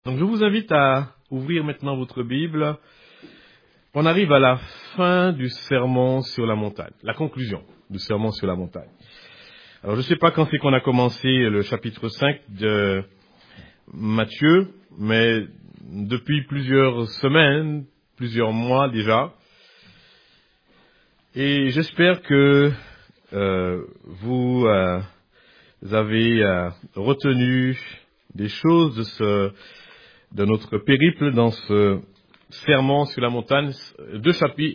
Donc je vous invite à ouvrir maintenant votre Bible. On arrive à la fin du sermon sur la montagne, la conclusion du sermon sur la montagne. Alors je ne sais pas quand c'est qu'on a commencé le chapitre 5 de Matthieu, mais depuis plusieurs semaines, plusieurs mois déjà. Et j'espère que vous avez retenu des choses de notre périple dans ce sermon sur la montagne, deux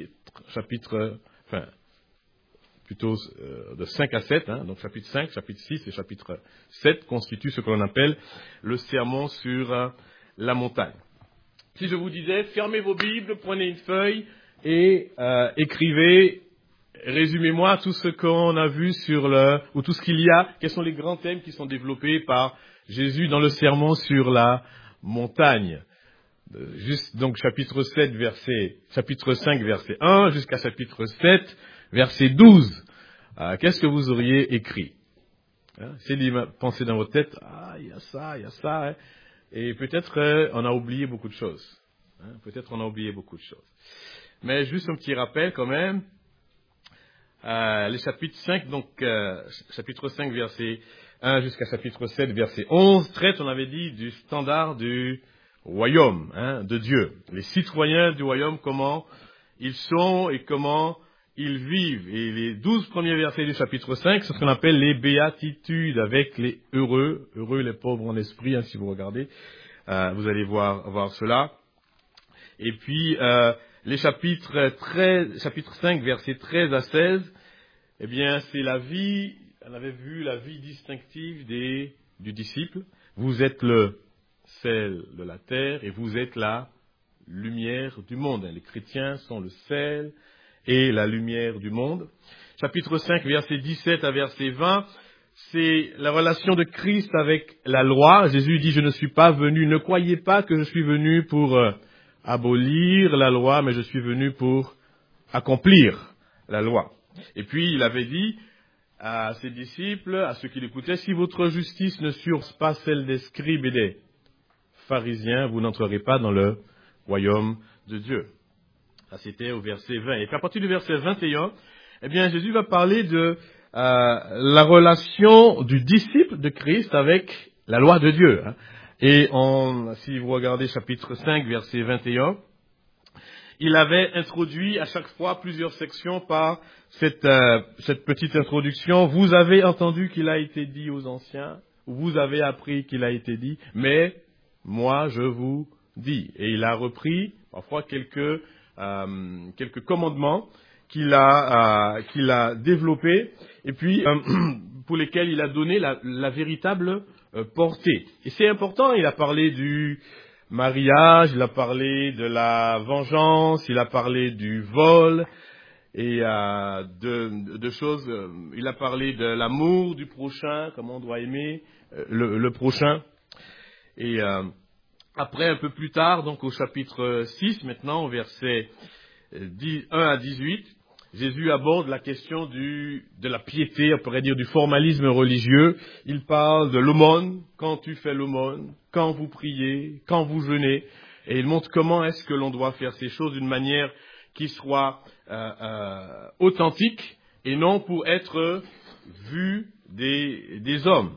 de 5 à 7, donc chapitre 5, chapitre 6 et chapitre 7 constituent ce que l'on appelle le sermon sur la montagne. Si je vous disais, fermez vos Bibles, prenez une feuille et écrivez, résumez-moi tout ce qu'on a vu ou tout ce qu'il y a, quels sont les grands thèmes qui sont développés par Jésus dans le sermon sur la montagne. Donc chapitre 5 verset 1 jusqu'à chapitre 7 verset 12. Qu'est-ce que vous auriez écrit? Essayez d'y penser dans votre tête. Il y a ça. Hein. Et peut-être on a oublié beaucoup de choses. Mais juste un petit rappel quand même. Les chapitres 5, donc chapitre 5 verset 1 jusqu'à chapitre 7 verset 11 traite, on avait dit, du standard du royaume de Dieu. Les citoyens du royaume, comment ils sont et comment ils vivent. Et les 12 premiers versets du chapitre 5, c'est ce qu'on appelle les béatitudes, avec les heureux les pauvres en esprit, si vous regardez, vous allez voir cela. Et puis, les chapitre 5, versets 13 à 16, eh bien, c'est la vie, on avait vu la vie distinctive du disciple. Vous êtes le sel de la terre et vous êtes la lumière du monde. Les chrétiens sont le sel et la lumière du monde. Chapitre 5, verset 17 à verset 20, c'est la relation de Christ avec la loi. Jésus dit, je ne suis pas venu, ne croyez pas que je suis venu pour abolir la loi, mais je suis venu pour accomplir la loi. Et puis, il avait dit à ses disciples, à ceux qui l'écoutaient, si votre justice ne surpasse pas celle des scribes et des pharisiens, vous n'entrerez pas dans le royaume de Dieu. Ça, c'était au verset 20. Et puis, à partir du verset 21, eh bien, Jésus va parler de la relation du disciple de Christ avec la loi de Dieu. Et si vous regardez chapitre 5, verset 21, il avait introduit à chaque fois plusieurs sections par cette petite introduction. Vous avez entendu qu'il a été dit aux anciens, vous avez appris qu'il a été dit, mais moi je vous dis. Et il a repris parfois quelques commandements qu'il a développés et puis pour lesquels il a donné la véritable portée. Et c'est important, il a parlé du mariage, il a parlé de la vengeance, il a parlé du vol et de choses. Il a parlé de l'amour du prochain, comment on doit aimer le prochain. Et après, un peu plus tard, donc au chapitre 6, maintenant, au verset 1 à 18, Jésus aborde la question de la piété, on pourrait dire du formalisme religieux. Il parle de l'aumône, quand tu fais l'aumône, quand vous priez, quand vous jeûnez. Et il montre comment est-ce que l'on doit faire ces choses d'une manière qui soit authentique et non pour être vu des hommes.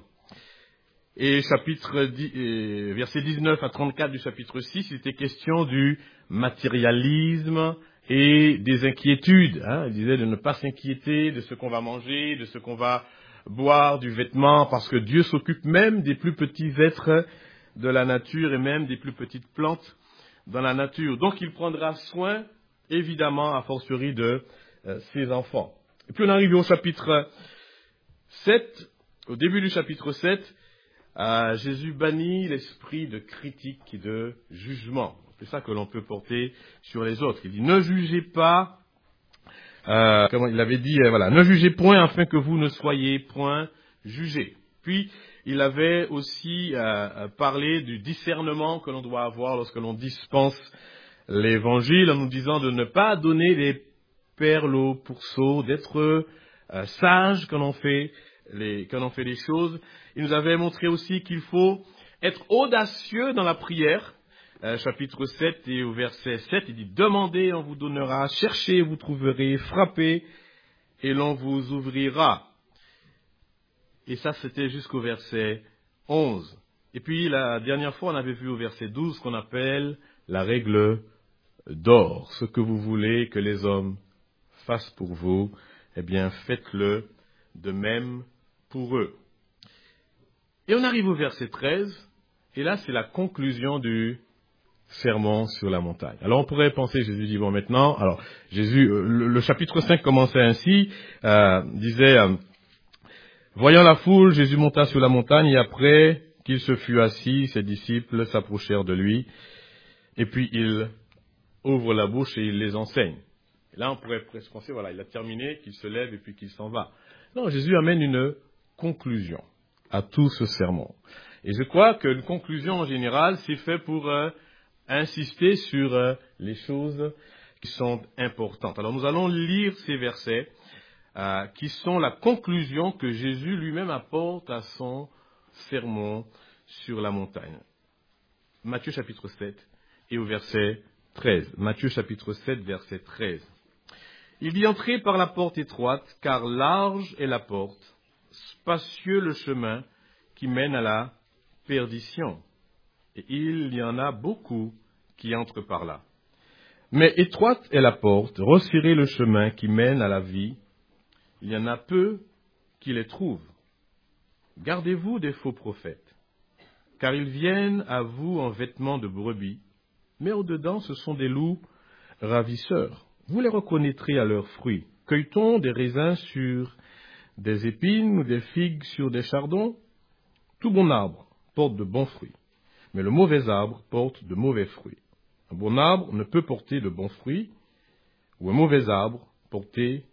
Et verset 19 à 34 du chapitre 6, il était question du matérialisme et des inquiétudes. Il disait de ne pas s'inquiéter de ce qu'on va manger, de ce qu'on va boire, du vêtement, parce que Dieu s'occupe même des plus petits êtres de la nature et même des plus petites plantes dans la nature. Donc il prendra soin, évidemment, a fortiori de ses enfants. Et puis on arrive au chapitre 7, au début du chapitre 7, Jésus bannit l'esprit de critique et de jugement. C'est ça que l'on peut porter sur les autres. Il dit, ne jugez pas, comment il avait dit, ne jugez point afin que vous ne soyez point jugés. Puis, il avait aussi parlé du discernement que l'on doit avoir lorsque l'on dispense l'évangile, en nous disant de ne pas donner des perles au pourceau, d'être sage quand on fait les choses. Il nous avait montré aussi qu'il faut être audacieux dans la prière. Chapitre 7 et au verset 7, il dit « Demandez, on vous donnera, cherchez, vous trouverez, frappez, et l'on vous ouvrira. » Et ça, c'était jusqu'au verset 11. Et puis, la dernière fois, on avait vu au verset 12 ce qu'on appelle la règle d'or. Ce que vous voulez que les hommes fassent pour vous, eh bien, faites-le de même pour eux. Et on arrive au verset 13, et là, c'est la conclusion du sermon sur la montagne. Alors, on pourrait penser, Jésus dit, bon, maintenant, alors, Jésus, le chapitre 5 commençait ainsi, disait, voyant la foule, Jésus monta sur la montagne, et après qu'il se fut assis, ses disciples s'approchèrent de lui, et puis il ouvre la bouche et il les enseigne. Et là, on pourrait presque penser, voilà, il a terminé, qu'il se lève et puis qu'il s'en va. Non, Jésus amène une conclusion à tout ce sermon. Et je crois qu'une conclusion en général, c'est fait pour insister sur les choses qui sont importantes. Alors nous allons lire ces versets qui sont la conclusion que Jésus lui-même apporte à son sermon sur la montagne. Matthieu chapitre 7 et au verset 13. Matthieu chapitre 7, verset 13. Il dit « Entrez par la porte étroite, car large est la porte, spacieux le chemin qui mène à la perdition. Et il y en a beaucoup qui entrent par là. Mais étroite est la porte, resserré le chemin qui mène à la vie. Il y en a peu qui les trouvent. Gardez-vous des faux prophètes, car ils viennent à vous en vêtements de brebis, mais au-dedans ce sont des loups ravisseurs. Vous les reconnaîtrez à leurs fruits. Cueille-t-on des raisins sur des épines ou des figues sur des chardons? Tout bon arbre porte de bons fruits, mais le mauvais arbre porte de mauvais fruits. Un bon arbre ne peut porter de bons fruits, ou un mauvais arbre porter...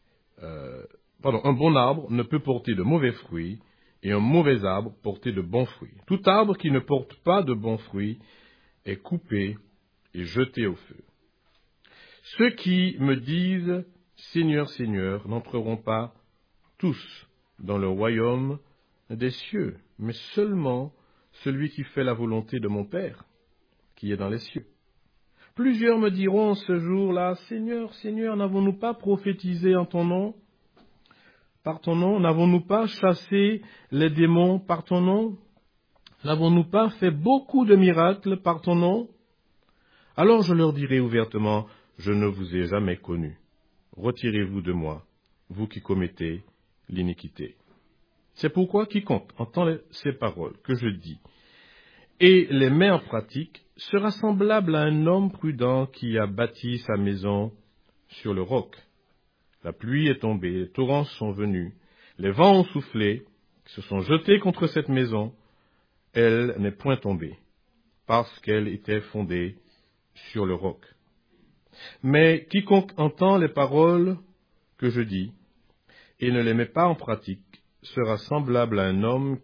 un bon arbre ne peut porter de mauvais fruits, et un mauvais arbre porter de bons fruits. Tout arbre qui ne porte pas de bons fruits est coupé et jeté au feu. Ceux qui me disent « Seigneur, Seigneur » n'entreront pas tous dans le royaume des cieux, mais seulement celui qui fait la volonté de mon Père, qui est dans les cieux. Plusieurs me diront ce jour-là, « Seigneur, Seigneur, n'avons-nous pas prophétisé en ton nom? Par ton nom, n'avons-nous pas chassé les démons par ton nom? N'avons-nous pas fait beaucoup de miracles par ton nom? Alors je leur dirai ouvertement, je ne vous ai jamais connu. Retirez-vous de moi, vous qui commettez l'iniquité. C'est pourquoi quiconque entend ces paroles que je dis et les met en pratique sera semblable à un homme prudent qui a bâti sa maison sur le roc. La pluie est tombée, les torrents sont venus, les vents ont soufflé, se sont jetés contre cette maison. Elle n'est point tombée, parce qu'elle était fondée sur le roc. Mais quiconque entend les paroles que je dis et ne les met pas en pratique sera semblable à un homme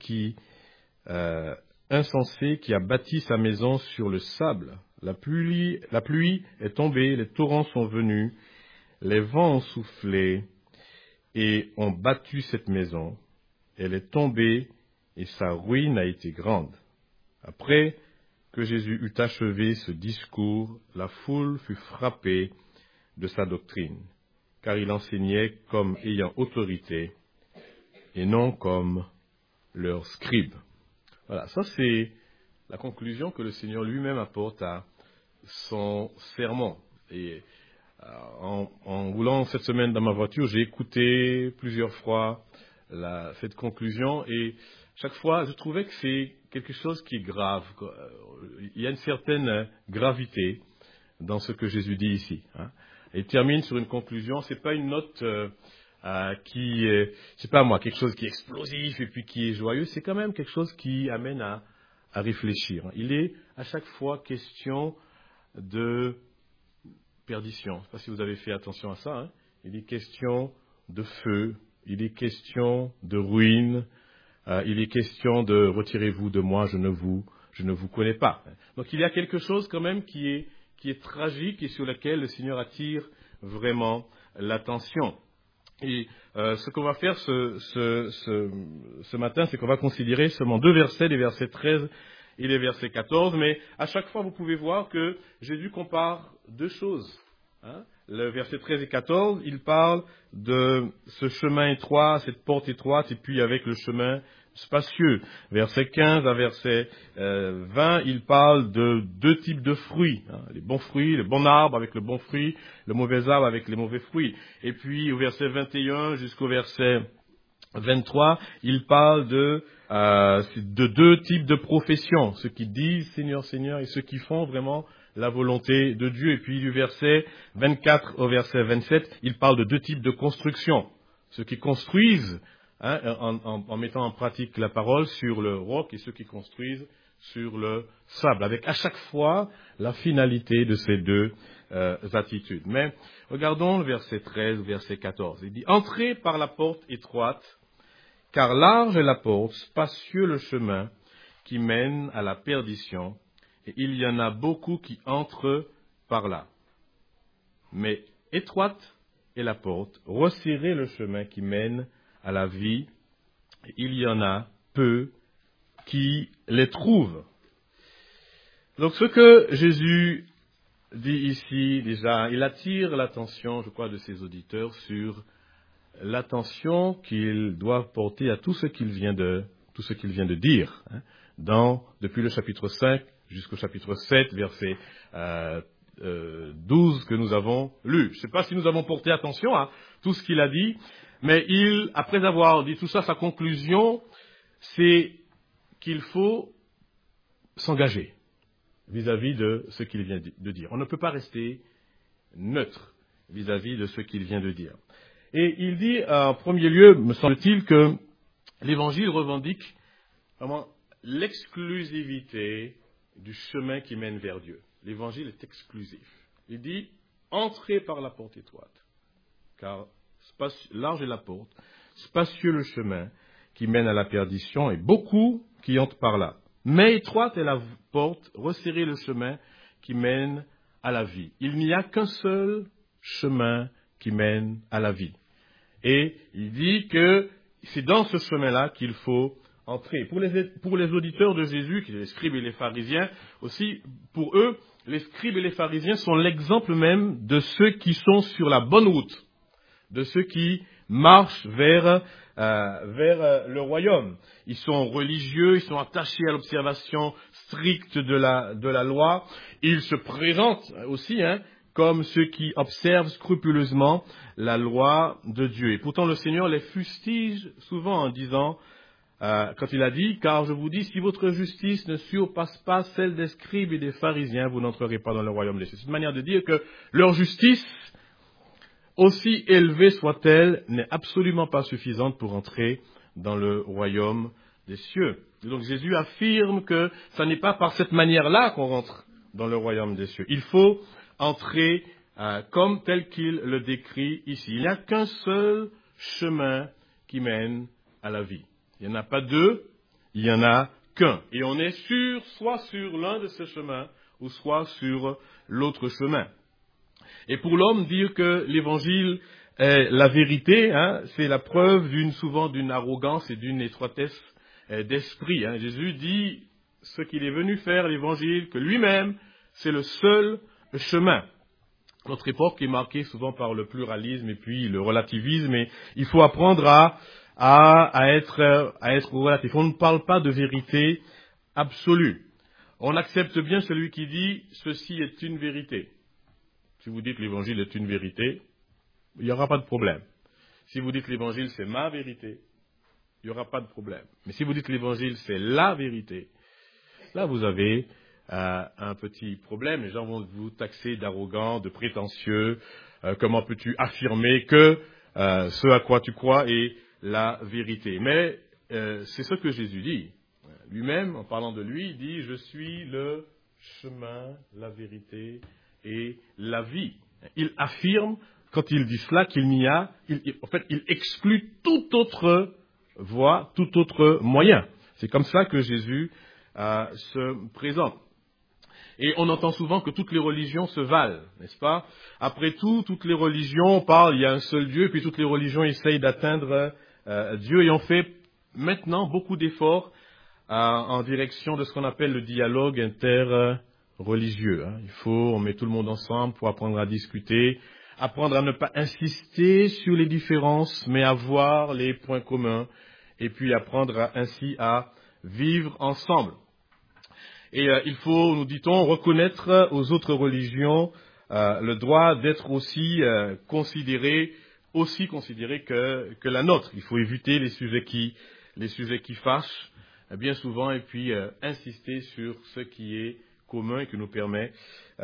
insensé qui a bâti sa maison sur le sable. La pluie est tombée, les torrents sont venus, les vents ont soufflé et ont battu cette maison. Elle est tombée et sa ruine a été grande. Après que Jésus eut achevé ce discours, la foule fut frappée de sa doctrine, car il enseignait comme ayant autorité et non comme leurs scribes. Voilà, ça c'est la conclusion que le Seigneur lui-même apporte à son sermon. Et en roulant cette semaine dans ma voiture, j'ai écouté plusieurs fois cette conclusion et chaque fois, je trouvais que c'est quelque chose qui est grave. Il y a une certaine gravité dans ce que Jésus dit ici. Il termine sur une conclusion. C'est pas une note qui est, c'est pas moi, quelque chose qui est explosif et puis qui est joyeux. C'est quand même quelque chose qui amène à réfléchir. Il est à chaque fois question de perdition. Je ne sais pas si vous avez fait attention à ça. Il est question de feu. Il est question de ruine. Il est question de retirez-vous de moi, je ne vous connais pas. Donc il y a quelque chose quand même qui est tragique et sur lequel le Seigneur attire vraiment l'attention. Et ce qu'on va faire ce matin, c'est qu'on va considérer seulement deux versets, les versets 13 et les versets 14, mais à chaque fois, vous pouvez voir que Jésus compare deux choses. Hein. Le verset 13 et 14, il parle de ce chemin étroit, cette porte étroite, et puis avec le chemin spacieux. Verset 15 à verset 20, il parle de deux types de fruits. Hein, les bons fruits, le bon arbre avec le bon fruit, le mauvais arbre avec les mauvais fruits. Et puis au verset 21 jusqu'au verset 23, il parle de deux types de professions, ceux qui disent Seigneur, Seigneur, et ceux qui font vraiment la volonté de Dieu. Et puis du verset 24 au verset 27, il parle de deux types de construction, ceux qui construisent en mettant en pratique la parole sur le roc et ceux qui construisent sur le sable, avec à chaque fois la finalité de ces deux attitudes. Mais regardons le verset 13, verset 14. Il dit « Entrez par la porte étroite, car large est la porte, spacieux le chemin qui mène à la perdition, et il y en a beaucoup qui entrent par là. Mais étroite est la porte, resserrez le chemin qui mène à la vie, et il y en a peu qui les trouvent. » Donc ce que Jésus dit ici, déjà, il attire l'attention, je crois, de ses auditeurs sur l'attention qu'ils doivent porter à tout ce qu'il vient de dire, depuis le chapitre 5 jusqu'au chapitre 7, verset 12 que nous avons lu. Je ne sais pas si nous avons porté attention à tout ce qu'il a dit, mais après avoir dit tout ça, sa conclusion, c'est qu'il faut s'engager vis-à-vis de ce qu'il vient de dire. On ne peut pas rester neutre vis-à-vis de ce qu'il vient de dire. Et il dit, en premier lieu, me semble-t-il, que l'Évangile revendique vraiment l'exclusivité du chemin qui mène vers Dieu. L'Évangile est exclusif. Il dit, entrez par la porte étroite, car large est la porte, spacieux le chemin qui mène à la perdition, et beaucoup qui entrent par là. Mais étroite est la porte, resserrez le chemin qui mène à la vie. Il n'y a qu'un seul chemin qui mène à la vie. Et il dit que c'est dans ce chemin-là qu'il faut entrer. Pour les auditeurs de Jésus, qui sont les scribes et les pharisiens, aussi, pour eux, les scribes et les pharisiens sont l'exemple même de ceux qui sont sur la bonne route, de ceux qui marchent vers le royaume. Ils sont religieux, ils sont attachés à l'observation stricte de la loi. Ils se présentent aussi comme ceux qui observent scrupuleusement la loi de Dieu. Et pourtant, le Seigneur les fustige souvent en disant, quand il a dit, « Car je vous dis, si votre justice ne surpasse pas celle des scribes et des pharisiens, vous n'entrerez pas dans le royaume des cieux. » C'est une manière de dire que leur justice, aussi élevée soit-elle, n'est absolument pas suffisante pour entrer dans le royaume des cieux. Et donc Jésus affirme que ce n'est pas par cette manière-là qu'on rentre dans le royaume des cieux. Il faut entrer comme tel qu'il le décrit ici. Il n'y a qu'un seul chemin qui mène à la vie. Il n'y en a pas deux, il n'y en a qu'un. Et on est soit sur l'un de ces chemins, ou soit sur l'autre chemin. Et pour l'homme, dire que l'évangile est la vérité, c'est la preuve souvent d'une arrogance et d'une étroitesse d'esprit. Jésus dit ce qu'il est venu faire, l'évangile, que lui-même, c'est le seul chemin. Notre époque est marquée souvent par le pluralisme et puis le relativisme, et il faut apprendre à être relatif. On ne parle pas de vérité absolue. On accepte bien celui qui dit « ceci est une vérité ». Si vous dites l'évangile est une vérité, il n'y aura pas de problème. Si vous dites l'évangile c'est ma vérité, il n'y aura pas de problème. Mais si vous dites l'évangile c'est la vérité, là vous avez un petit problème. Les gens vont vous taxer d'arrogant, de prétentieux. Comment peux-tu affirmer que ce à quoi tu crois est la vérité? Mais c'est ce que Jésus dit. Lui-même, en parlant de lui, il dit « Je suis le chemin, la vérité et la vie ». Il affirme, quand il dit cela, qu'il n'y a... il exclut toute autre voie, tout autre moyen. C'est comme ça que Jésus se présente. Et on entend souvent que toutes les religions se valent, n'est-ce pas? Après tout, toutes les religions parlent, il y a un seul Dieu, puis toutes les religions essayent d'atteindre Dieu, et on fait maintenant beaucoup d'efforts en direction de ce qu'on appelle le dialogue interreligieux. On met tout le monde ensemble pour apprendre à discuter, apprendre à ne pas insister sur les différences, mais à voir les points communs, et puis apprendre ainsi à vivre ensemble. Et il faut, nous dit-on, reconnaître aux autres religions le droit d'être aussi considéré que la nôtre. Il faut éviter les sujets qui fâchent bien souvent, et puis insister sur ce qui est commun et qui nous permet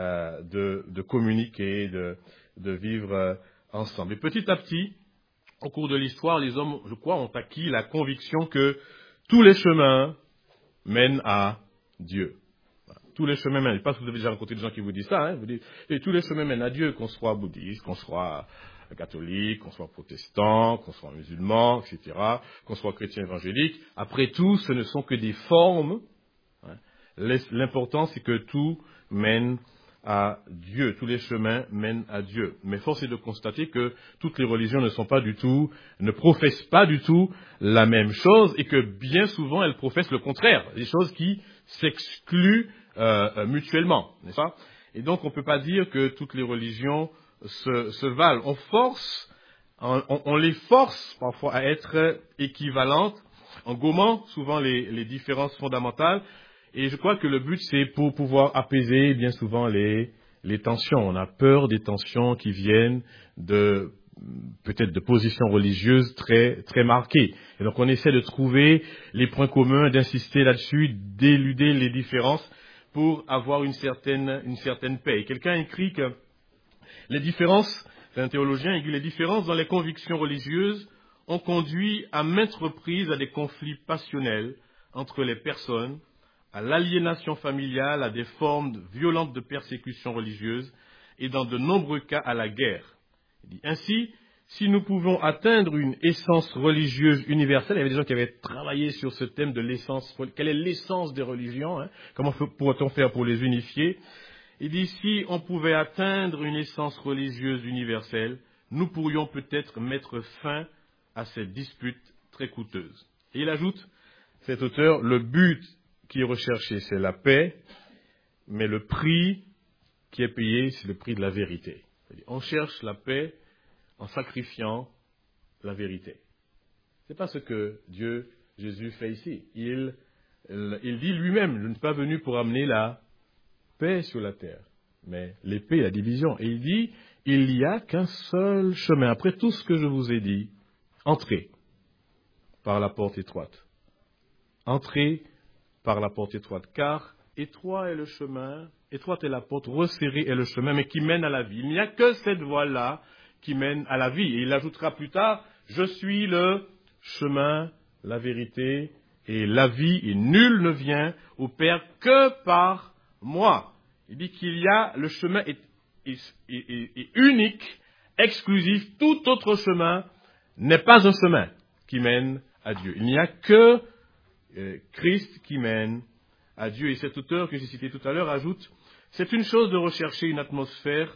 de communiquer, de vivre ensemble. Et petit à petit, au cours de l'histoire, les hommes, je crois, ont acquis la conviction que tous les chemins mènent à Dieu. Voilà. Tous les chemins mènent. Je ne sais pas si vous avez déjà rencontré des gens qui vous disent ça. Vous dites, et tous les chemins mènent à Dieu, qu'on soit bouddhiste, qu'on soit catholique, qu'on soit protestant, qu'on soit musulman, etc., qu'on soit chrétien évangélique. Après tout, ce ne sont que des formes. L'important, c'est que tout mène à Dieu. Tous les chemins mènent à Dieu. Mais force est de constater que toutes les religions ne professent pas du tout la même chose, et que bien souvent elles professent le contraire, des choses qui s'excluent mutuellement, n'est-ce pas? Et donc on ne peut pas dire que toutes les religions se valent. On les force parfois à être équivalentes, en gommant souvent les différences fondamentales. Et je crois que le but, c'est pour pouvoir apaiser bien souvent les tensions. On a peur des tensions qui viennent peut-être de positions religieuses très, très marquées. Et donc on essaie de trouver les points communs, d'insister là-dessus, d'éluder les différences pour avoir une certaine paix. Et quelqu'un écrit que les différences, c'est un théologien, il dit les différences dans les convictions religieuses ont conduit à maintes reprises à des conflits passionnels entre les personnes, à l'aliénation familiale, à des formes violentes de persécution religieuse et dans de nombreux cas à la guerre. Il dit, ainsi, si nous pouvons atteindre une essence religieuse universelle, il y avait des gens qui avaient travaillé sur ce thème de l'essence, quelle est l'essence des religions, comment pourrait-on faire pour les unifier? Il dit, si on pouvait atteindre une essence religieuse universelle, nous pourrions peut-être mettre fin à cette dispute très coûteuse. Et il ajoute, cet auteur, le but qui est recherché, c'est la paix, mais le prix qui est payé, c'est le prix de la vérité. On cherche la paix en sacrifiant la vérité. Ce n'est pas ce que Jésus fait ici. Il dit lui-même, je ne suis pas venu pour amener la paix sur la terre, mais l'épée, la division. Et il dit, il n'y a qu'un seul chemin. Après tout ce que je vous ai dit, entrez par la porte étroite. Entrez par la porte étroite, car étroit est le chemin, étroite est la porte, resserrée est le chemin, mais qui mène à la vie. Il n'y a que cette voie-là qui mène à la vie. Et il ajoutera plus tard, je suis le chemin, la vérité et la vie, et nul ne vient au Père que par moi. Il dit qu'il y a, le chemin est unique, exclusif, tout autre chemin n'est pas un chemin qui mène à Dieu. Il n'y a que Christ qui mène à Dieu. Et cet auteur que j'ai cité tout à l'heure ajoute, c'est une chose de rechercher une atmosphère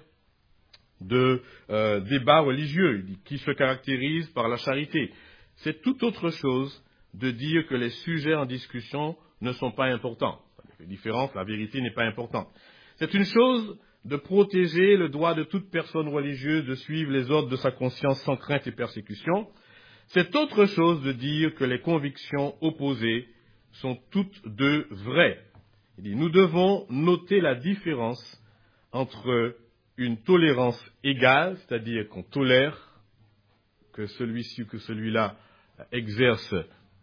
de débat religieux qui se caractérise par la charité. C'est tout autre chose de dire que les sujets en discussion ne sont pas importants. La différence, la vérité n'est pas importante. C'est une chose de protéger le droit de toute personne religieuse de suivre les ordres de sa conscience sans crainte et persécution. C'est autre chose de dire que les convictions opposées sont toutes deux vraies. Il dit, nous devons noter la différence entre une tolérance égale, c'est-à-dire qu'on tolère que celui-ci ou que celui-là exerce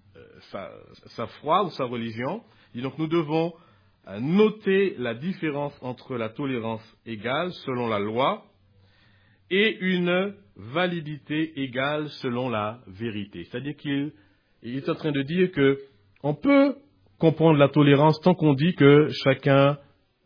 sa foi ou sa religion. Et donc nous devons noter la différence entre la tolérance égale selon la loi et une validité égale selon la vérité. C'est-à-dire qu'il est en train de dire que on peut comprendre la tolérance tant qu'on dit que chacun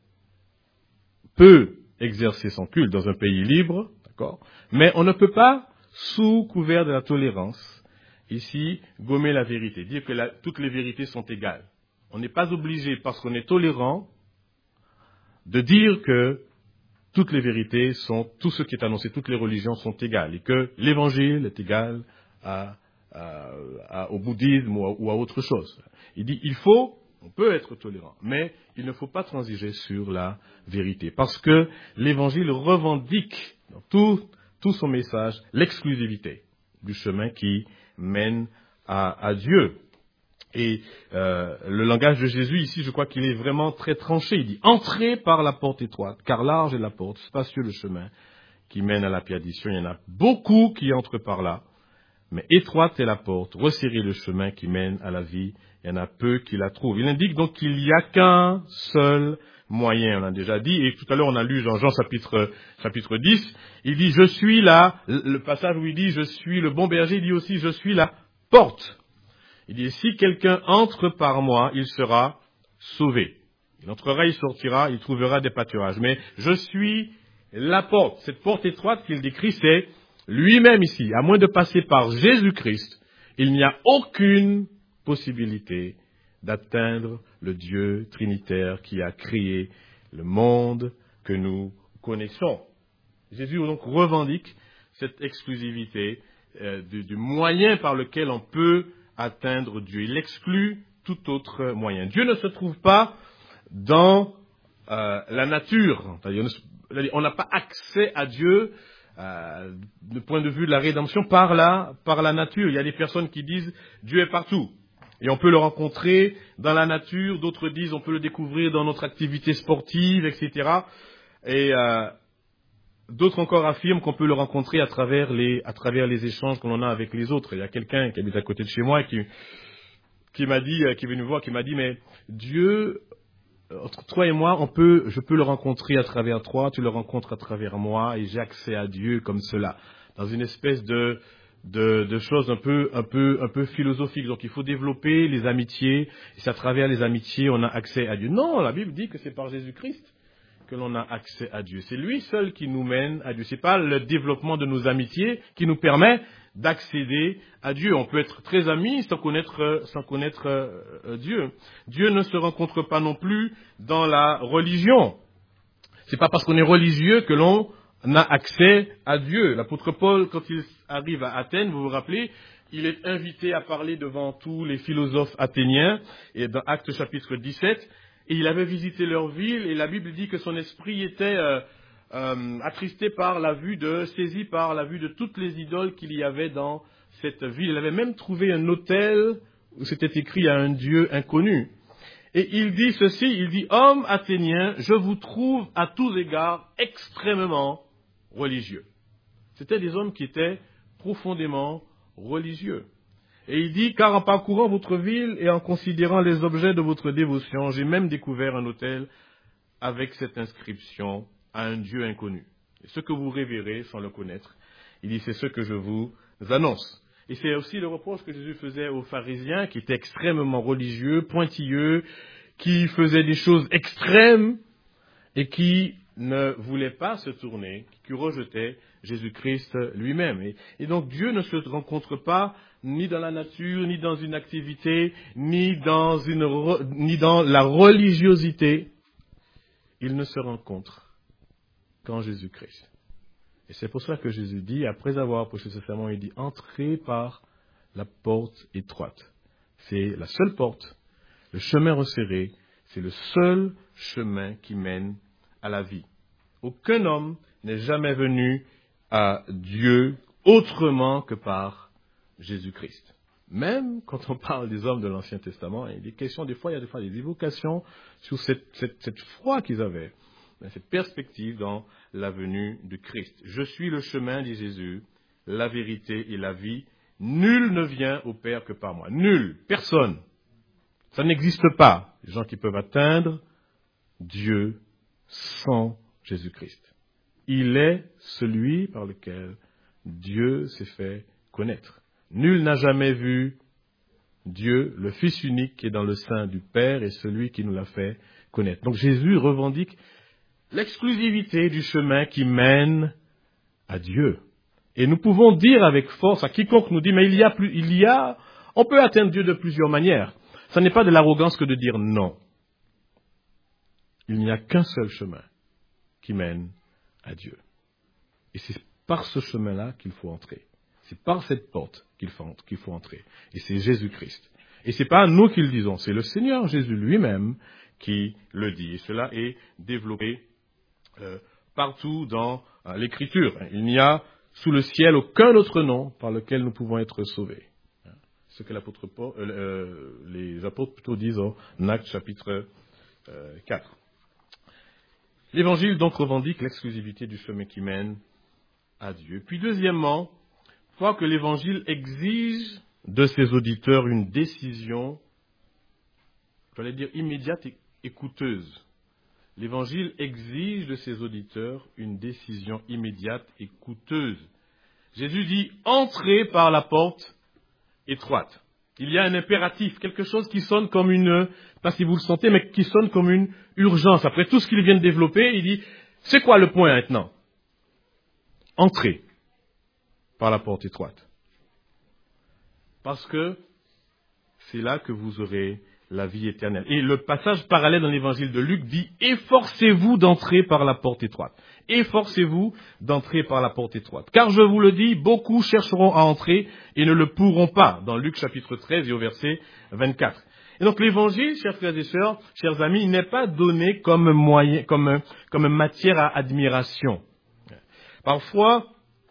peut exercer son culte dans un pays libre, d'accord, mais on ne peut pas, sous couvert de la tolérance, ici, gommer la vérité, dire que toutes les vérités sont égales. On n'est pas obligé, parce qu'on est tolérant, de dire que toutes les vérités sont, tout ce qui est annoncé, toutes les religions sont égales, et que l'évangile est égal à au bouddhisme ou à autre chose. Il dit, on peut être tolérant, mais il ne faut pas transiger sur la vérité. Parce que l'Évangile revendique dans tout son message l'exclusivité du chemin qui mène à Dieu. Et le langage de Jésus ici, je crois qu'il est vraiment très tranché. Il dit, entrez par la porte étroite, car large est la porte, spacieux le chemin qui mène à la perdition. Il y en a beaucoup qui entrent par là, mais étroite est la porte, resserrez le chemin qui mène à la vie. Il y en a peu qui la trouvent. Il indique donc qu'il n'y a qu'un seul moyen, on l'a déjà dit, et tout à l'heure on a lu dans Jean chapitre 10, il dit, je suis là, le passage où il dit, je suis le bon berger, il dit aussi, je suis la porte. Il dit, si quelqu'un entre par moi, il sera sauvé. Il entrera, il sortira, il trouvera des pâturages. Mais je suis la porte. Cette porte étroite qu'il décrit, c'est lui-même ici. À moins de passer par Jésus-Christ, il n'y a aucune possibilité d'atteindre le Dieu trinitaire qui a créé le monde que nous connaissons. Jésus donc revendique cette exclusivité du moyen par lequel on peut atteindre Dieu. Il exclut tout autre moyen. Dieu ne se trouve pas dans la nature. On n'a pas accès à Dieu du point de vue de la rédemption par la nature. Il y a des personnes qui disent Dieu est partout. Et on peut le rencontrer dans la nature. D'autres disent on peut le découvrir dans notre activité sportive, etc. Et d'autres encore affirment qu'on peut le rencontrer à travers les échanges que l'on a avec les autres. Il y a quelqu'un qui habite à côté de chez moi qui m'a dit, qui est venu me voir, qui m'a dit, mais Dieu, entre toi et moi, je peux le rencontrer à travers toi, tu le rencontres à travers moi, et j'ai accès à Dieu comme cela, dans une espèce de choses un peu philosophiques. Donc il faut développer les amitiés, et c'est à travers les amitiés on a accès à Dieu. Non, la Bible dit que c'est par Jésus-Christ que l'on a accès à Dieu. C'est lui seul qui nous mène à Dieu. C'est pas le développement de nos amitiés qui nous permet d'accéder à Dieu. On peut être très amis sans connaître Dieu. Dieu ne se rencontre pas non plus dans la religion. C'est pas parce qu'on est religieux que l'on a accès à Dieu. L'apôtre Paul, quand il arrive à Athènes, vous vous rappelez, il est invité à parler devant tous les philosophes athéniens, et dans Actes chapitre 17, et il avait visité leur ville, et la Bible dit que son esprit était attristé saisi par la vue de toutes les idoles qu'il y avait dans cette ville. Il avait même trouvé un autel où c'était écrit à un Dieu inconnu. Et il dit ceci, il dit, hommes athéniens, je vous trouve à tous égards extrêmement religieux. C'était des hommes qui étaient profondément religieux. Et il dit, car en parcourant votre ville et en considérant les objets de votre dévotion, j'ai même découvert un autel avec cette inscription à un Dieu inconnu. Et ce que vous révérez sans le connaître, il dit, c'est ce que je vous annonce. Et c'est aussi le reproche que Jésus faisait aux pharisiens, qui étaient extrêmement religieux, pointilleux, qui faisaient des choses extrêmes et qui ne voulaient pas se tourner, qui rejetaient Jésus-Christ lui-même. Et donc Dieu ne se rencontre pas ni dans la nature, ni dans une activité, ni dans la religiosité. Il ne se rencontre qu'en Jésus-Christ. Et c'est pour cela que Jésus dit, après avoir prêché ce sermon, il dit, entrez par la porte étroite. C'est la seule porte, le chemin resserré, c'est le seul chemin qui mène à la vie. Aucun homme n'est jamais venu à Dieu autrement que par Jésus-Christ. Même quand on parle des hommes de l'Ancien Testament, il y a des questions, il y a des fois des évocations sur cette foi qu'ils avaient, cette perspective dans la venue de Christ. Je suis le chemin, dit Jésus, la vérité et la vie. Nul ne vient au Père que par moi. Nul, personne. Ça n'existe pas. Les gens qui peuvent atteindre Dieu sans Jésus-Christ. Il est celui par lequel Dieu s'est fait connaître. Nul n'a jamais vu Dieu, le Fils unique qui est dans le sein du Père et celui qui nous l'a fait connaître. Donc Jésus revendique l'exclusivité du chemin qui mène à Dieu. Et nous pouvons dire avec force à quiconque nous dit, mais on peut atteindre Dieu de plusieurs manières. Ce n'est pas de l'arrogance que de dire non. Il n'y a qu'un seul chemin qui mène à Dieu. Et c'est par ce chemin-là qu'il faut entrer. C'est par cette porte qu'il faut entrer. Et c'est Jésus-Christ. Et ce n'est pas nous qui le disons, c'est le Seigneur Jésus lui-même qui le dit. Et cela est développé partout dans l'Écriture. Il n'y a sous le ciel aucun autre nom par lequel nous pouvons être sauvés. Ce que les apôtres plutôt disent en Actes chapitre 4. L'Évangile donc revendique l'exclusivité du chemin qui mène à Dieu. Puis deuxièmement, je crois que l'Évangile exige de ses auditeurs une décision, j'allais dire immédiate et coûteuse. L'Évangile exige de ses auditeurs une décision immédiate et coûteuse. Jésus dit « Entrez par la porte étroite ». Il y a un impératif, quelque chose qui sonne comme une, je ne sais pas si vous le sentez, mais qui sonne comme une urgence. Après tout ce qu'il vient de développer, il dit « C'est quoi le point maintenant ?» Entrez par la porte étroite. Parce que c'est là que vous aurez la vie éternelle. Et le passage parallèle dans l'évangile de Luc dit « Efforcez-vous d'entrer par la porte étroite. Efforcez-vous d'entrer par la porte étroite. Car je vous le dis, beaucoup chercheront à entrer et ne le pourront pas. » Dans Luc chapitre 13 et au verset 24. Et donc l'évangile, chers frères et sœurs, chers amis, n'est pas donné comme moyen, comme matière à admiration. Parfois,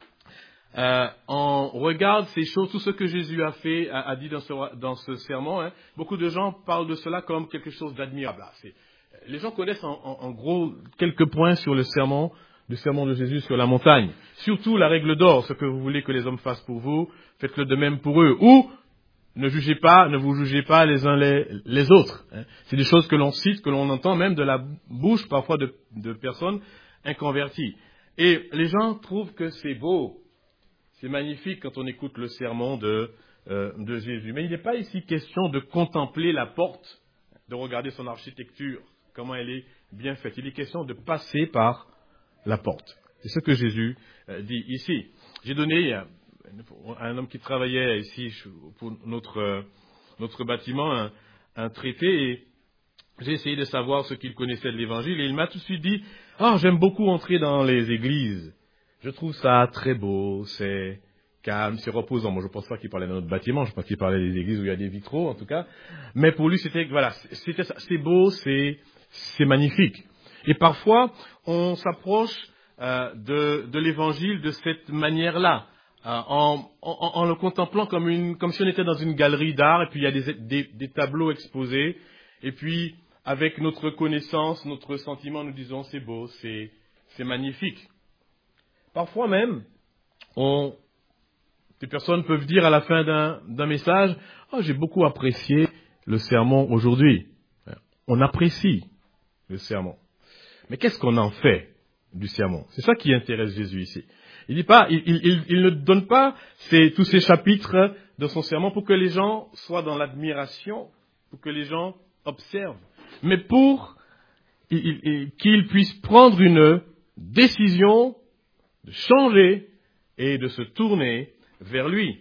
on regarde ces choses, tout ce que Jésus a fait, a dit dans ce sermon, beaucoup de gens parlent de cela comme quelque chose d'admirable. Les gens connaissent en gros quelques points sur le sermon de Jésus sur la montagne. Surtout la règle d'or, ce que vous voulez que les hommes fassent pour vous, faites-le de même pour eux. Ou ne vous jugez pas les uns les autres. C'est des choses que l'on cite, que l'on entend même de la bouche parfois de personnes inconverties. Et les gens trouvent que c'est beau. C'est magnifique quand on écoute le sermon de Jésus. Mais il n'est pas ici question de contempler la porte, de regarder son architecture, comment elle est bien faite. Il est question de passer par la porte. C'est ce que Jésus dit ici. J'ai donné à un homme qui travaillait ici pour notre bâtiment un traité et j'ai essayé de savoir ce qu'il connaissait de l'Évangile et il m'a tout de suite dit « Ah, j'aime beaucoup entrer dans les églises. Je trouve ça très beau, c'est calme, c'est reposant. » Moi, je ne pense pas qu'il parlait de notre bâtiment, je pense qu'il parlait des églises où il y a des vitraux, en tout cas. Mais pour lui, c'était ça. C'est beau, c'est magnifique. Et parfois, on s'approche de l'Évangile de cette manière-là, en le contemplant comme si on était dans une galerie d'art, et puis il y a des tableaux exposés, et puis avec notre connaissance, notre sentiment, nous disons c'est beau, c'est magnifique. Parfois même, des personnes peuvent dire à la fin d'un message « Oh, j'ai beaucoup apprécié le sermon aujourd'hui. » On apprécie le sermon. Mais qu'est-ce qu'on en fait du sermon? C'est ça qui intéresse Jésus ici. Il ne donne pas tous ces chapitres de son sermon pour que les gens soient dans l'admiration, pour que les gens observent, mais pour qu'ils puissent prendre une décision de changer et de se tourner vers lui.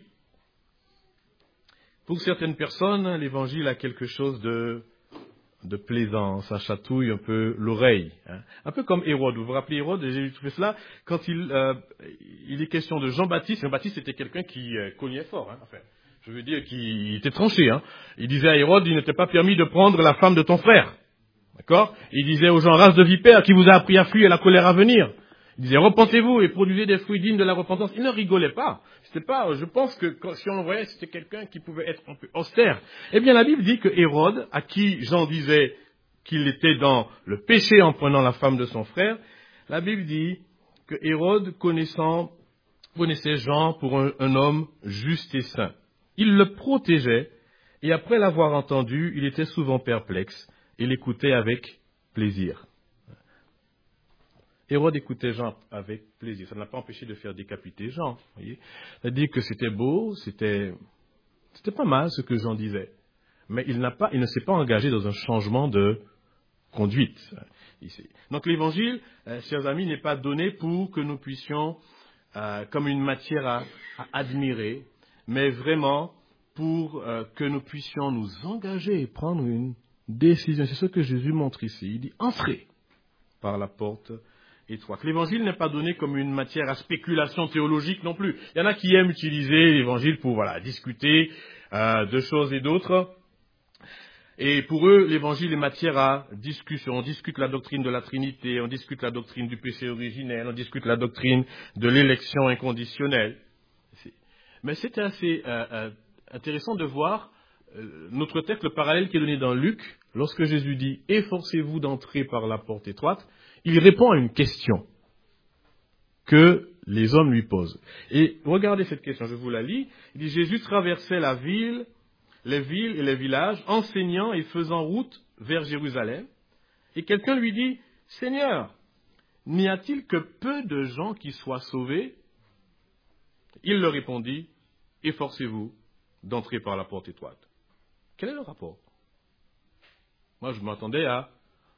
Pour certaines personnes, l'évangile a quelque chose de plaisant, ça chatouille un peu l'oreille. Un peu comme Hérode. Vous vous rappelez Hérode, j'ai trouvé cela, quand il est question de Jean-Baptiste. Jean-Baptiste était quelqu'un qui cognait fort, enfin, je veux dire, qui était tranché. Il disait à Hérode, il n'était pas permis de prendre la femme de ton frère. D'accord? Il disait aux gens, race de vipères, qui vous a appris à fuir la colère à venir. Il disait, repentez-vous et produisez des fruits dignes de la repentance. Il ne rigolait pas. C'était pas, je pense que si on le voyait, c'était quelqu'un qui pouvait être un peu austère. Eh bien, la Bible dit que Hérode, à qui Jean disait qu'il était dans le péché en prenant la femme de son frère, la Bible dit que Hérode connaissait Jean pour un homme juste et saint. Il le protégeait et après l'avoir entendu, il était souvent perplexe et l'écoutait avec plaisir. Hérode écoutait Jean avec plaisir. Ça ne l'a pas empêché de faire décapiter Jean. Voyez, c'est-à-dire que c'était beau, c'était pas mal ce que Jean disait. Mais il ne s'est pas engagé dans un changement de conduite. Ici. Donc l'évangile, chers amis, n'est pas donné pour que nous puissions, comme une matière à admirer, mais vraiment pour que nous puissions nous engager et prendre une décision. C'est ce que Jésus montre ici. Il dit, entrez par la porte étroite. L'évangile n'est pas donné comme une matière à spéculation théologique non plus. Il y en a qui aiment utiliser l'évangile pour discuter de choses et d'autres. Et pour eux, l'évangile est matière à discussion. On discute la doctrine de la Trinité, on discute la doctrine du péché originel, on discute la doctrine de l'élection inconditionnelle. Mais c'est assez intéressant de voir notre texte, le parallèle qui est donné dans Luc, lorsque Jésus dit « Efforcez-vous d'entrer par la porte étroite », il répond à une question que les hommes lui posent. Et regardez cette question, je vous la lis. Il dit « Jésus traversait les villes et les villages, enseignant et faisant route vers Jérusalem. Et quelqu'un lui dit « Seigneur, n'y a-t-il que peu de gens qui soient sauvés ?» Il leur répondit « Efforcez-vous d'entrer par la porte étroite. » Quel est le rapport? Moi, je m'attendais à...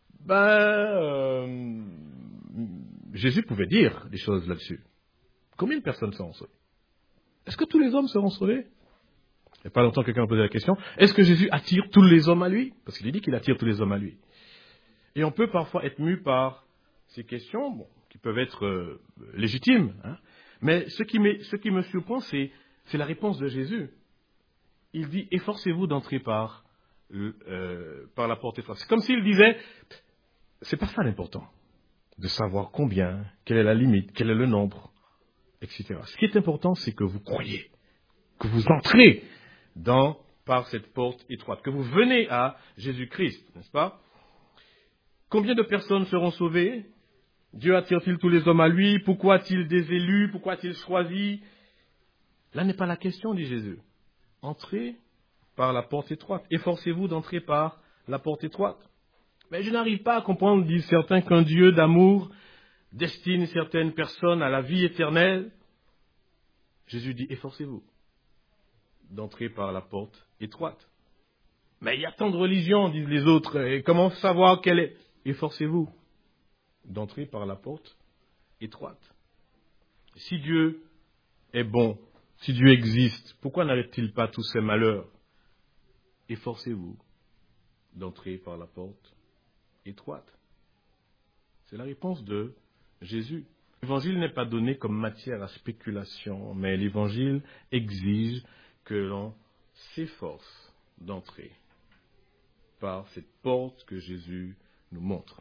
Jésus pouvait dire des choses là-dessus. Combien de personnes seront sauvées? Est-ce que tous les hommes seront sauvés? Il n'y a pas longtemps, quelqu'un m'a posé la question. Est-ce que Jésus attire tous les hommes à lui? Parce qu'il dit qu'il attire tous les hommes à lui. Et on peut parfois être mu par ces questions, qui peuvent être légitimes. Mais ce qui me surprend, c'est la réponse de Jésus. Il dit, efforcez-vous d'entrer par la porte étroite. C'est comme s'il disait, c'est pas ça l'important, de savoir combien, quelle est la limite, quel est le nombre, etc. Ce qui est important, c'est que vous croyez, que vous entrez par cette porte étroite, que vous venez à Jésus-Christ, n'est-ce pas? Combien de personnes seront sauvées? Dieu attire-t-il tous les hommes à lui? Pourquoi a-t-il des élus? Pourquoi a-t-il choisi? Là n'est pas la question, dit Jésus. Entrez par la porte étroite. Efforcez-vous d'entrer par la porte étroite. Mais je n'arrive pas à comprendre, disent certains, qu'un Dieu d'amour destine certaines personnes à la vie éternelle. Jésus dit, efforcez-vous d'entrer par la porte étroite. Mais il y a tant de religions, disent les autres, et comment savoir quelle est? Efforcez-vous d'entrer par la porte étroite. Si Dieu est bon, si Dieu existe, pourquoi n'arrête-t-il pas tous ces malheurs? Efforcez-vous d'entrer par la porte étroite. C'est la réponse de Jésus. L'évangile n'est pas donné comme matière à spéculation, mais l'évangile exige que l'on s'efforce d'entrer par cette porte que Jésus nous montre.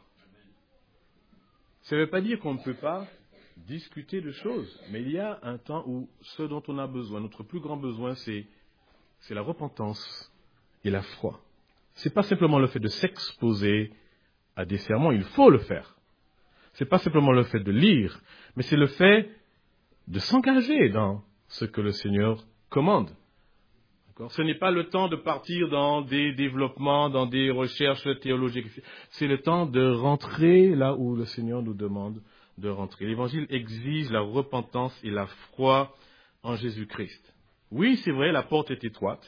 Ça ne veut pas dire qu'on ne peut pas discuter de choses, mais il y a un temps où ce dont on a besoin, notre plus grand besoin, c'est la repentance et la foi. Ce n'est pas simplement le fait de s'exposer à des sermons, il faut le faire. Ce n'est pas simplement le fait de lire, mais c'est le fait de s'engager dans ce que le Seigneur commande. Ce n'est pas le temps de partir dans des développements, dans des recherches théologiques. C'est le temps de rentrer là où le Seigneur nous demande de rentrer. L'Évangile exige la repentance et la foi en Jésus-Christ. Oui, c'est vrai, la porte est étroite,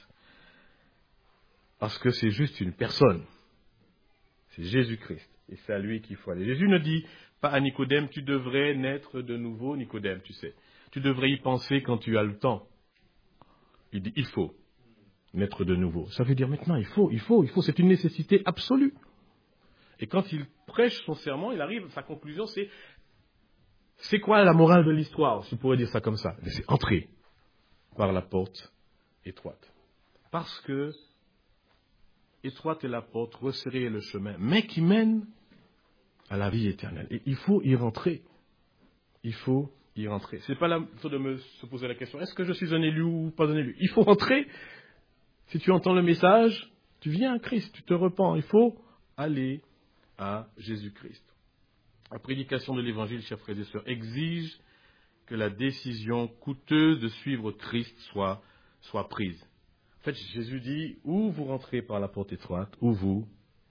parce que c'est juste une personne. C'est Jésus-Christ. Et c'est à lui qu'il faut aller. Jésus ne dit pas à Nicodème, tu devrais naître de nouveau, Nicodème, tu sais. Tu devrais y penser quand tu as le temps. Il dit, il faut naître de nouveau. Ça veut dire maintenant, il faut. C'est une nécessité absolue. Et quand il prêche son sermon, il arrive, sa conclusion, c'est quoi la morale de l'histoire, si on pourrait dire ça comme ça? C'est entrer par la porte étroite. Parce que étroite est la porte, resserré est le chemin, mais qui mène à la vie éternelle. Et il faut y rentrer. Il faut y rentrer. Ce n'est pas là de se poser la question, est-ce que je suis un élu ou pas un élu? Il faut rentrer. Si tu entends le message, tu viens à Christ, tu te repens. Il faut aller à Jésus-Christ. La prédication de l'Évangile, chers frères et sœurs, exige que la décision coûteuse de suivre Christ soit prise. En fait, Jésus dit, ou vous rentrez par la porte étroite, ou vous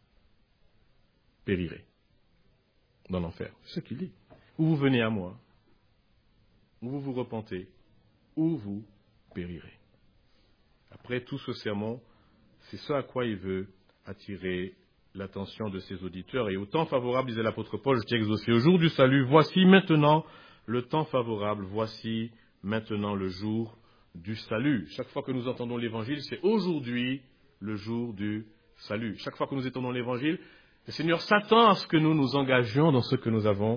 périrez dans l'enfer. C'est ce qu'il dit. Ou vous venez à moi, ou vous vous repentez, ou vous périrez. Après tout ce sermon, c'est ce à quoi il veut attirer l'attention de ses auditeurs. Et au temps favorable, disait l'apôtre Paul, je t'ai exaucé au jour du salut, voici maintenant le temps favorable, voici maintenant le jour du salut. Chaque fois que nous entendons l'évangile, c'est aujourd'hui le jour du salut. Chaque fois que nous entendons l'évangile, le Seigneur s'attend à ce que nous nous engagions dans ce que nous avons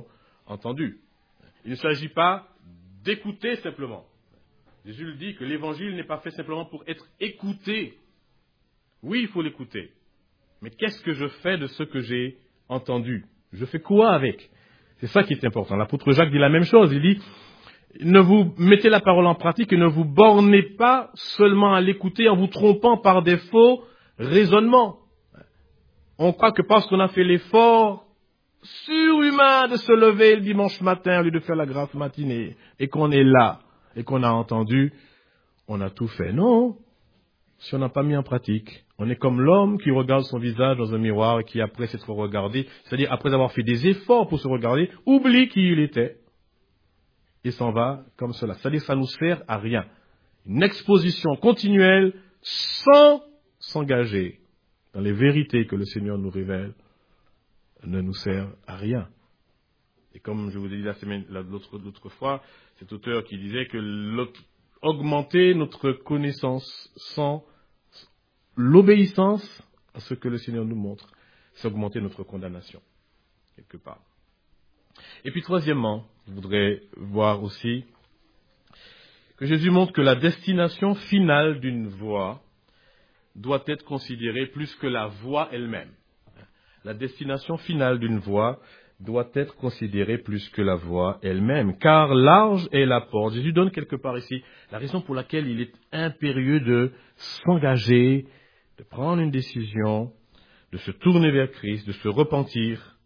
entendu. Il ne s'agit pas d'écouter simplement. Jésus le dit que l'évangile n'est pas fait simplement pour être écouté. Oui, il faut l'écouter. Mais qu'est-ce que je fais de ce que j'ai entendu? Je fais quoi avec? C'est ça qui est important. L'apôtre Jacques dit la même chose. Il dit, ne vous mettez la parole en pratique et ne vous bornez pas seulement à l'écouter en vous trompant par des faux raisonnements. On croit que parce qu'on a fait l'effort surhumain de se lever le dimanche matin au lieu de faire la grasse matinée et qu'on est là et qu'on a entendu, on a tout fait. Non, si on n'a pas mis en pratique. On est comme l'homme qui regarde son visage dans un miroir et qui, après s'être regardé, c'est-à-dire après avoir fait des efforts pour se regarder, oublie qui il était et s'en va comme cela. C'est-à-dire que ça ne nous sert à rien. Une exposition continuelle sans s'engager dans les vérités que le Seigneur nous révèle ne nous sert à rien. Et comme je vous ai dit l'autre fois, cet auteur qui disait que augmenter notre connaissance sans l'obéissance à ce que le Seigneur nous montre, c'est augmenter notre condamnation, quelque part. Et puis troisièmement, je voudrais voir aussi que Jésus montre que la destination finale d'une voie doit être considérée plus que la voie elle-même. La destination finale d'une voie doit être considérée plus que la voie elle-même, car large est la porte. Jésus donne quelque part ici la raison pour laquelle il est impérieux de s'engager, de prendre une décision, de se tourner vers Christ, de se repentir.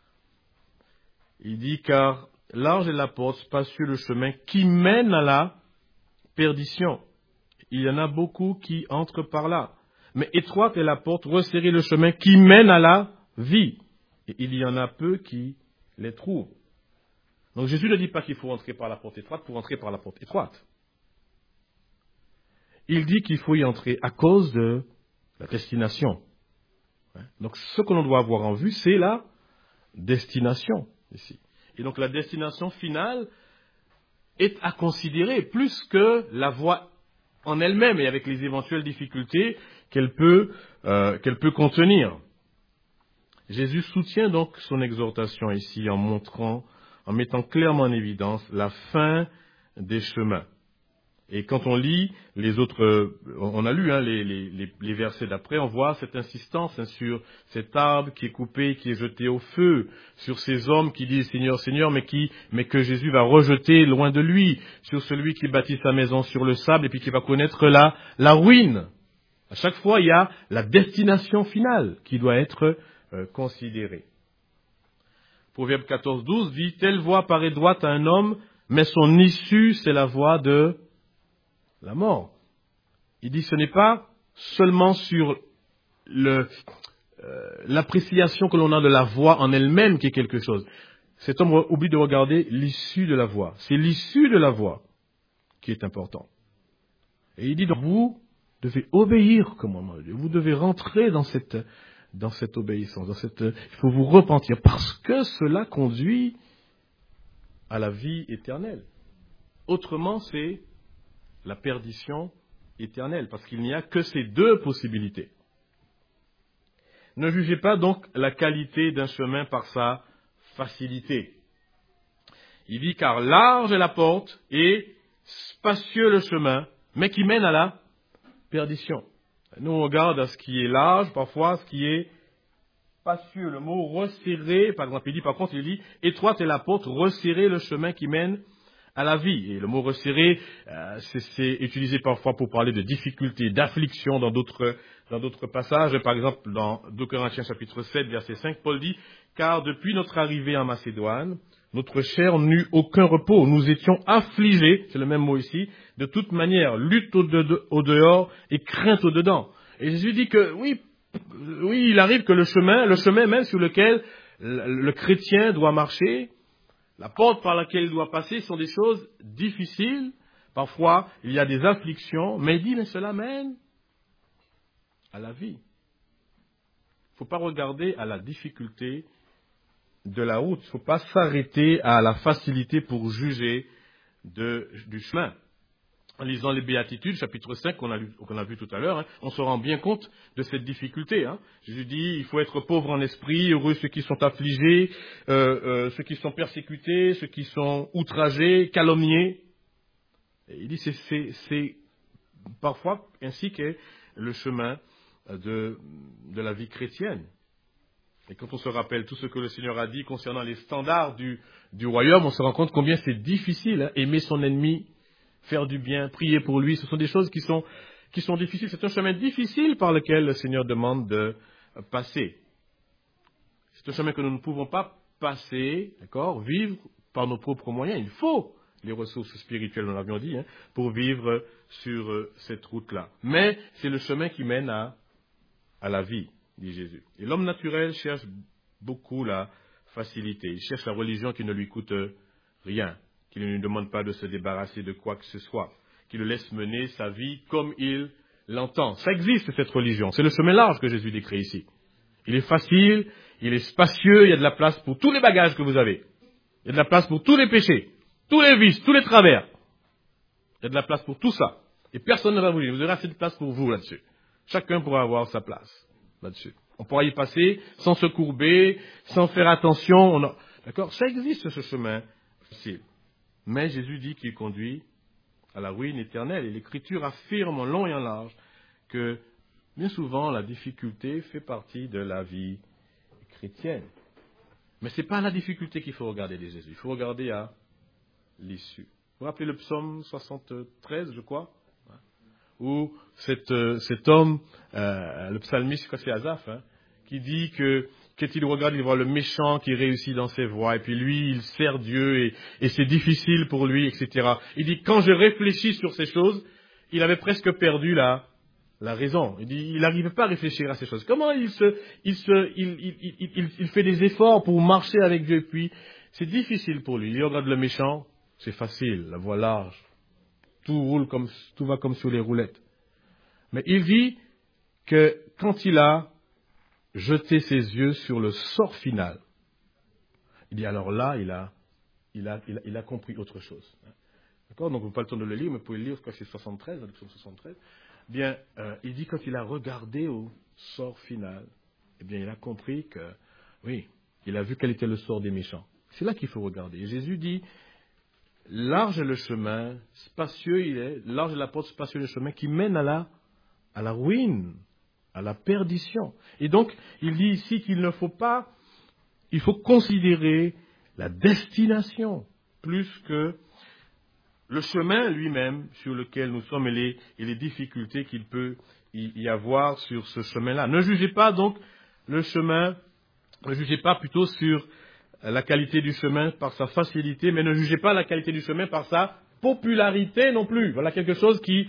Il dit, car large est la porte, spacieux le chemin qui mène à la perdition. Il y en a beaucoup qui entrent par là. Mais étroite est la porte, resserré le chemin qui mène à la vie. Et il y en a peu qui les trouvent. Donc Jésus ne dit pas qu'il faut entrer par la porte étroite pour entrer par la porte étroite. Il dit qu'il faut y entrer à cause de la destination. Donc ce que l'on doit avoir en vue, c'est la destination ici. Et donc la destination finale est à considérer plus que la voie en elle-même et avec les éventuelles difficultés qu'elle peut contenir. Jésus soutient donc son exhortation ici en mettant clairement en évidence la fin des chemins. Et quand on lit les autres, on a lu les versets d'après, on voit cette insistance sur cet arbre qui est coupé, qui est jeté au feu, sur ces hommes qui disent Seigneur, Seigneur, mais que Jésus va rejeter loin de lui, sur celui qui bâtit sa maison sur le sable et puis qui va connaître la ruine. À chaque fois, il y a la destination finale qui doit être considérée. Proverbe 14:12 dit, telle voie paraît droite à un homme, mais son issue, c'est la voie de la mort. Il dit ce n'est pas seulement sur l'appréciation que l'on a de la voie en elle-même qui est quelque chose. Cet homme oublie de regarder l'issue de la voie. C'est l'issue de la voie qui est important. Et il dit donc, vous devez obéir au commandement de Dieu. Vous devez rentrer dans cette obéissance. Il faut vous repentir parce que cela conduit à la vie éternelle. Autrement, c'est la perdition éternelle, parce qu'il n'y a que ces deux possibilités. Ne jugez pas donc la qualité d'un chemin par sa facilité. Il dit, car large est la porte et spacieux le chemin, mais qui mène à la perdition. Nous, on regarde à ce qui est large, parfois, ce qui est spacieux. Le mot resserré, par exemple, il dit, étroite est la porte, resserré le chemin qui mène à la vie. Et le mot resserré, c'est utilisé parfois pour parler de difficultés, d'afflictions dans d'autres passages. Par exemple, dans 2 Corinthiens chapitre 7, verset 5, Paul dit, car depuis notre arrivée en Macédoine, notre chair n'eut aucun repos. Nous étions affligés, c'est le même mot ici, de toute manière, lutte au dehors et crainte au dedans. Et Jésus dit que oui, il arrive que le chemin même sur lequel le chrétien doit marcher, la porte par laquelle il doit passer sont des choses difficiles. Parfois, il y a des afflictions, mais il dit, mais cela mène à la vie. Il ne faut pas regarder à la difficulté de la route. Il ne faut pas s'arrêter à la facilité pour juger du chemin. en lisant les Béatitudes, chapitre 5, qu'on a vu tout à l'heure, on se rend bien compte de cette difficulté. Jésus dit, il faut être pauvre en esprit, heureux ceux qui sont affligés, ceux qui sont persécutés, ceux qui sont outragés, calomniés. Et il dit, c'est parfois ainsi qu'est le chemin de la vie chrétienne. Et quand on se rappelle tout ce que le Seigneur a dit concernant les standards du royaume, on se rend compte combien c'est difficile, aimer son ennemi, faire du bien, prier pour lui. Ce sont des choses qui sont difficiles. C'est un chemin difficile par lequel le Seigneur demande de passer. C'est un chemin que nous ne pouvons pas passer, d'accord, vivre par nos propres moyens. Il faut les ressources spirituelles, nous l'avions dit, pour vivre sur cette route-là. Mais c'est le chemin qui mène à la vie, dit Jésus. Et l'homme naturel cherche beaucoup la facilité. Il cherche la religion qui ne lui coûte rien, qui ne lui demande pas de se débarrasser de quoi que ce soit, qui le laisse mener sa vie comme il l'entend. Ça existe, cette religion. C'est le chemin large que Jésus décrit ici. Il est facile, il est spacieux, il y a de la place pour tous les bagages que vous avez. Il y a de la place pour tous les péchés, tous les vices, tous les travers. Il y a de la place pour tout ça. Et personne ne va vous dire. Vous aurez assez de place pour vous là-dessus. Chacun pourra avoir sa place là-dessus. On pourra y passer sans se courber, sans faire attention. D'accord ? Ça existe, ce chemin facile. Mais Jésus dit qu'il conduit à la ruine éternelle. Et l'Écriture affirme en long et en large que bien souvent la difficulté fait partie de la vie chrétienne. Mais ce n'est pas la difficulté qu'il faut regarder de Jésus. Il faut regarder à l'issue. Vous vous rappelez le psaume 73, je crois, où cet homme, le psalmiste, je crois que c'est Asaph, qui dit que quand il regarde, il voit le méchant qui réussit dans ses voies, et puis lui, il sert Dieu, et c'est difficile pour lui, etc. Il dit, quand je réfléchis sur ces choses, il avait presque perdu la raison. Il dit, il n'arrivait pas à réfléchir à ces choses. Comment il fait des efforts pour marcher avec Dieu, et puis c'est difficile pour lui. Il regarde le méchant, c'est facile, la voie large. Tout va comme sur les roulettes. Mais il dit que quand il a jeté ses yeux sur le sort final, il dit alors là, il a compris autre chose. D'accord ? Donc, vous n'avez pas le temps de le lire, mais vous pouvez le lire, c'est 73, le psaume 73. Bien, il dit quand il a regardé au sort final, eh bien, il a compris que, oui, il a vu quel était le sort des méchants. C'est là qu'il faut regarder. Et Jésus dit, large est le chemin, spacieux il est, large est la porte, spacieux le chemin qui mène à la ruine, à la perdition. Et donc, il dit ici qu'il ne faut pas, il faut considérer la destination plus que le chemin lui-même sur lequel nous sommes et les difficultés qu'il peut y avoir sur ce chemin-là. Ne jugez pas donc le chemin, ne jugez pas plutôt sur la qualité du chemin par sa facilité, mais ne jugez pas la qualité du chemin par sa popularité non plus. Voilà quelque chose qui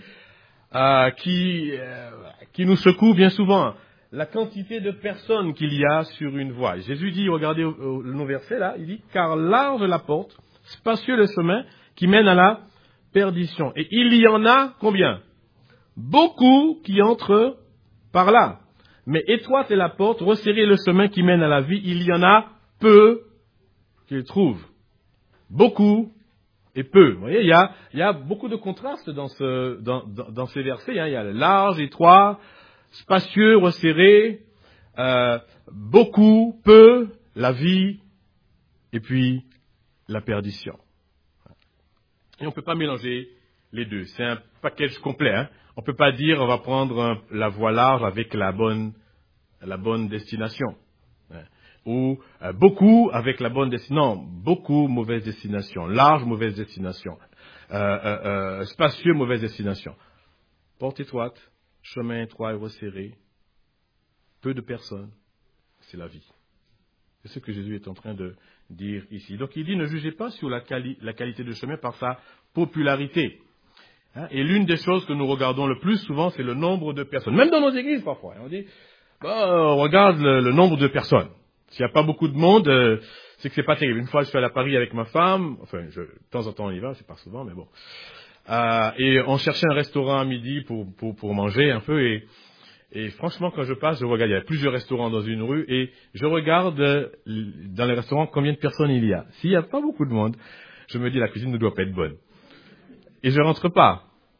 nous secoue bien souvent. La quantité de personnes qu'il y a sur une voie. Jésus dit, regardez le verset là, il dit, car large est la porte, spacieux le chemin qui mène à la perdition. Et il y en a combien ? Beaucoup qui entrent par là. Mais étroite est la porte, resserré le chemin qui mène à la vie, il y en a peu qu'ils trouvent. Beaucoup et peu. Vous voyez, il y a beaucoup de contrastes dans ces versets. Il y a large, étroit, spacieux, resserré, beaucoup, peu, la vie, et puis la perdition. Et on ne peut pas mélanger les deux. C'est un package complet. On ne peut pas dire on va prendre la voie large avec la bonne destination. Ou beaucoup avec la bonne destination. Non, beaucoup mauvaise destination. Large, mauvaise destination. Spacieux, mauvaise destination. Porte étroite, chemin étroit et resserré. Peu de personnes. C'est la vie. C'est ce que Jésus est en train de dire ici. Donc il dit, ne jugez pas sur la qualité de chemin par sa popularité. Et l'une des choses que nous regardons le plus souvent, c'est le nombre de personnes. Même dans nos églises parfois. On dit, on regarde le nombre de personnes. S'il n'y a pas beaucoup de monde, c'est que c'est pas terrible. Une fois, je suis allé à Paris avec ma femme. Enfin, de temps en temps, on y va, c'est pas souvent, mais bon. Et on cherchait un restaurant à midi pour manger un peu. Et franchement, quand je passe, je regarde, il y a plusieurs restaurants dans une rue, et je regarde dans les restaurants combien de personnes il y a. S'il n'y a pas beaucoup de monde, je me dis, la cuisine ne doit pas être bonne. Et je rentre pas.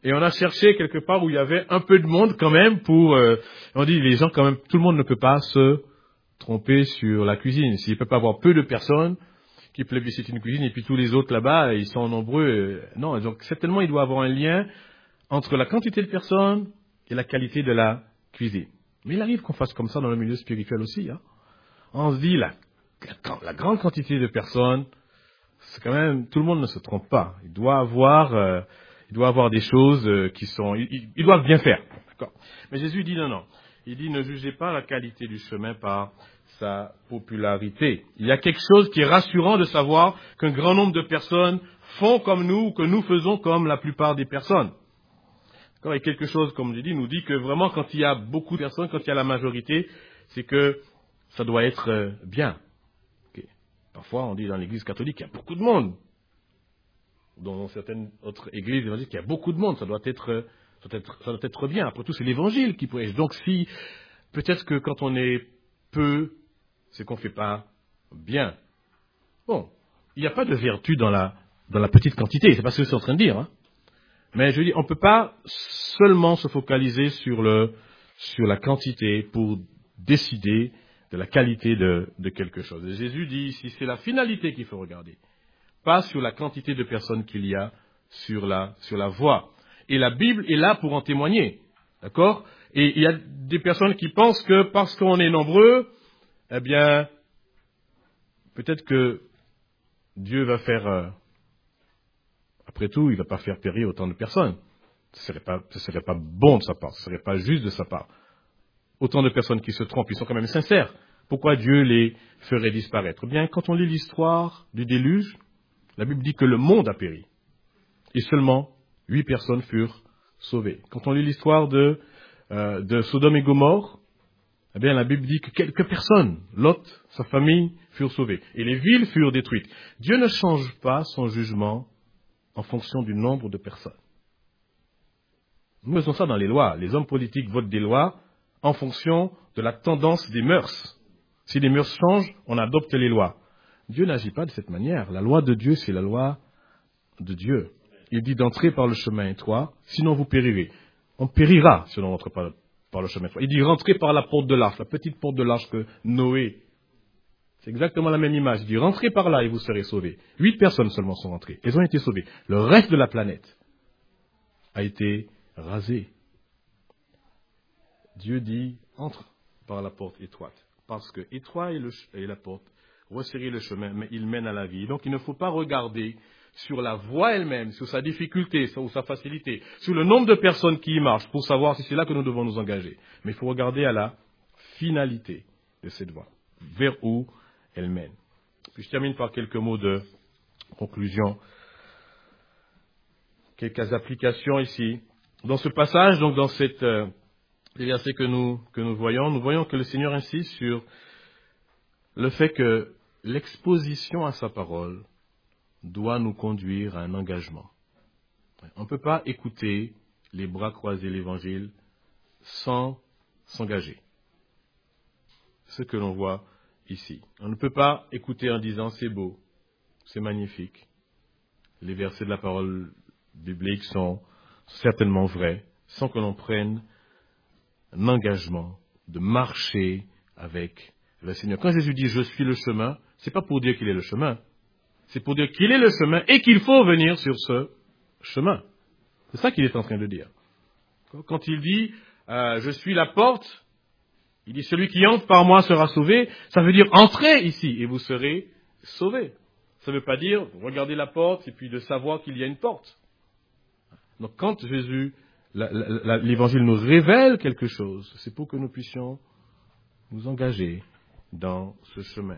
Et on a cherché quelque part où il y avait un peu de monde quand même pour... on dit, les gens quand même, tout le monde ne peut pas se tromper sur la cuisine. S'il ne peut pas avoir peu de personnes qui plébiscitent une cuisine et puis tous les autres là-bas, ils sont nombreux. Non, donc certainement il doit y avoir un lien entre la quantité de personnes et la qualité de la cuisine. Mais il arrive qu'on fasse comme ça dans le milieu spirituel aussi. Hein. On se dit, la grande quantité de personnes, c'est quand même, tout le monde ne se trompe pas. Il doit avoir des choses qui sont, ils doivent bien faire. D'accord. Mais Jésus dit non. Il dit ne jugez pas la qualité du chemin par sa popularité. Il y a quelque chose qui est rassurant de savoir qu'un grand nombre de personnes font comme nous ou que nous faisons comme la plupart des personnes. D'accord. Et quelque chose, comme je dis, nous dit que vraiment quand il y a beaucoup de personnes, quand il y a la majorité, c'est que ça doit être bien. Okay. Parfois, on dit dans l'église catholique qu'il y a beaucoup de monde. Dans certaines autres églises, on dit qu'il y a beaucoup de monde. Ça doit être bien. Après tout, c'est l'évangile qui prêche. Donc, si, peut-être que quand on est peu, c'est qu'on ne fait pas bien. Bon, il n'y a pas de vertu dans la petite quantité. C'est pas ce que je suis en train de dire. Hein. Mais je dis, on ne peut pas seulement se focaliser sur la quantité pour décider de la qualité de quelque chose. Et Jésus dit ici, c'est la finalité qu'il faut regarder, pas sur la quantité de personnes qu'il y a sur la voie. Et la Bible est là pour en témoigner, d'accord? Et il y a des personnes qui pensent que parce qu'on est nombreux, eh bien, peut-être que Dieu va faire, après tout, il ne va pas faire périr autant de personnes. Ce serait pas bon de sa part, ce serait pas juste de sa part. Autant de personnes qui se trompent, ils sont quand même sincères. Pourquoi Dieu les ferait disparaître? Eh bien, quand on lit l'histoire du déluge, la Bible dit que le monde a péri. Et seulement 8 personnes furent sauvées. Quand on lit l'histoire de Sodome et Gomorrhe, eh bien, la Bible dit que quelques personnes, Lot, sa famille, furent sauvées. Et les villes furent détruites. Dieu ne change pas son jugement en fonction du nombre de personnes. Nous faisons ça dans les lois. Les hommes politiques votent des lois en fonction de la tendance des mœurs. Si les mœurs changent, on adopte les lois. Dieu n'agit pas de cette manière. La loi de Dieu, c'est la loi de Dieu. Il dit d'entrer par le chemin étroit, sinon vous périrez. On périra si on n'entre pas par le chemin étroit. Il dit rentrez par la porte de l'arche, la petite porte de l'arche que Noé. C'est exactement la même image. Il dit rentrez par là et vous serez sauvés. 8 personnes seulement sont rentrées. Elles ont été sauvées. Le reste de la planète a été rasé. Dieu dit entre par la porte étroite. Parce que étroit est la porte, resserrez le chemin, mais il mène à la vie. Donc il ne faut pas regarder sur la voie elle-même, sur sa difficulté ou sa facilité, sur le nombre de personnes qui y marchent pour savoir si c'est là que nous devons nous engager. Mais il faut regarder à la finalité de cette voie, vers où elle mène. Puis je termine par quelques mots de conclusion, quelques applications ici. Dans ce passage, donc dans les versets que nous voyons que le Seigneur insiste sur le fait que l'exposition à sa parole doit nous conduire à un engagement. On ne peut pas écouter les bras croisés l'Évangile sans s'engager. Ce que l'on voit ici. On ne peut pas écouter en disant c'est beau, c'est magnifique. Les versets de la parole biblique sont certainement vrais, sans que l'on prenne un engagement de marcher avec le Seigneur. Quand Jésus dit « je suis le chemin », ce n'est pas pour dire qu'il est le chemin. C'est pour dire qu'il est le chemin et qu'il faut venir sur ce chemin. C'est ça qu'il est en train de dire. Quand il dit « je suis la porte », il dit « celui qui entre par moi sera sauvé », ça veut dire « entrez ici et vous serez sauvés ». Ça ne veut pas dire « regardez la porte » et puis de savoir qu'il y a une porte. Donc quand Jésus, l'Évangile nous révèle quelque chose, c'est pour que nous puissions nous engager dans ce chemin.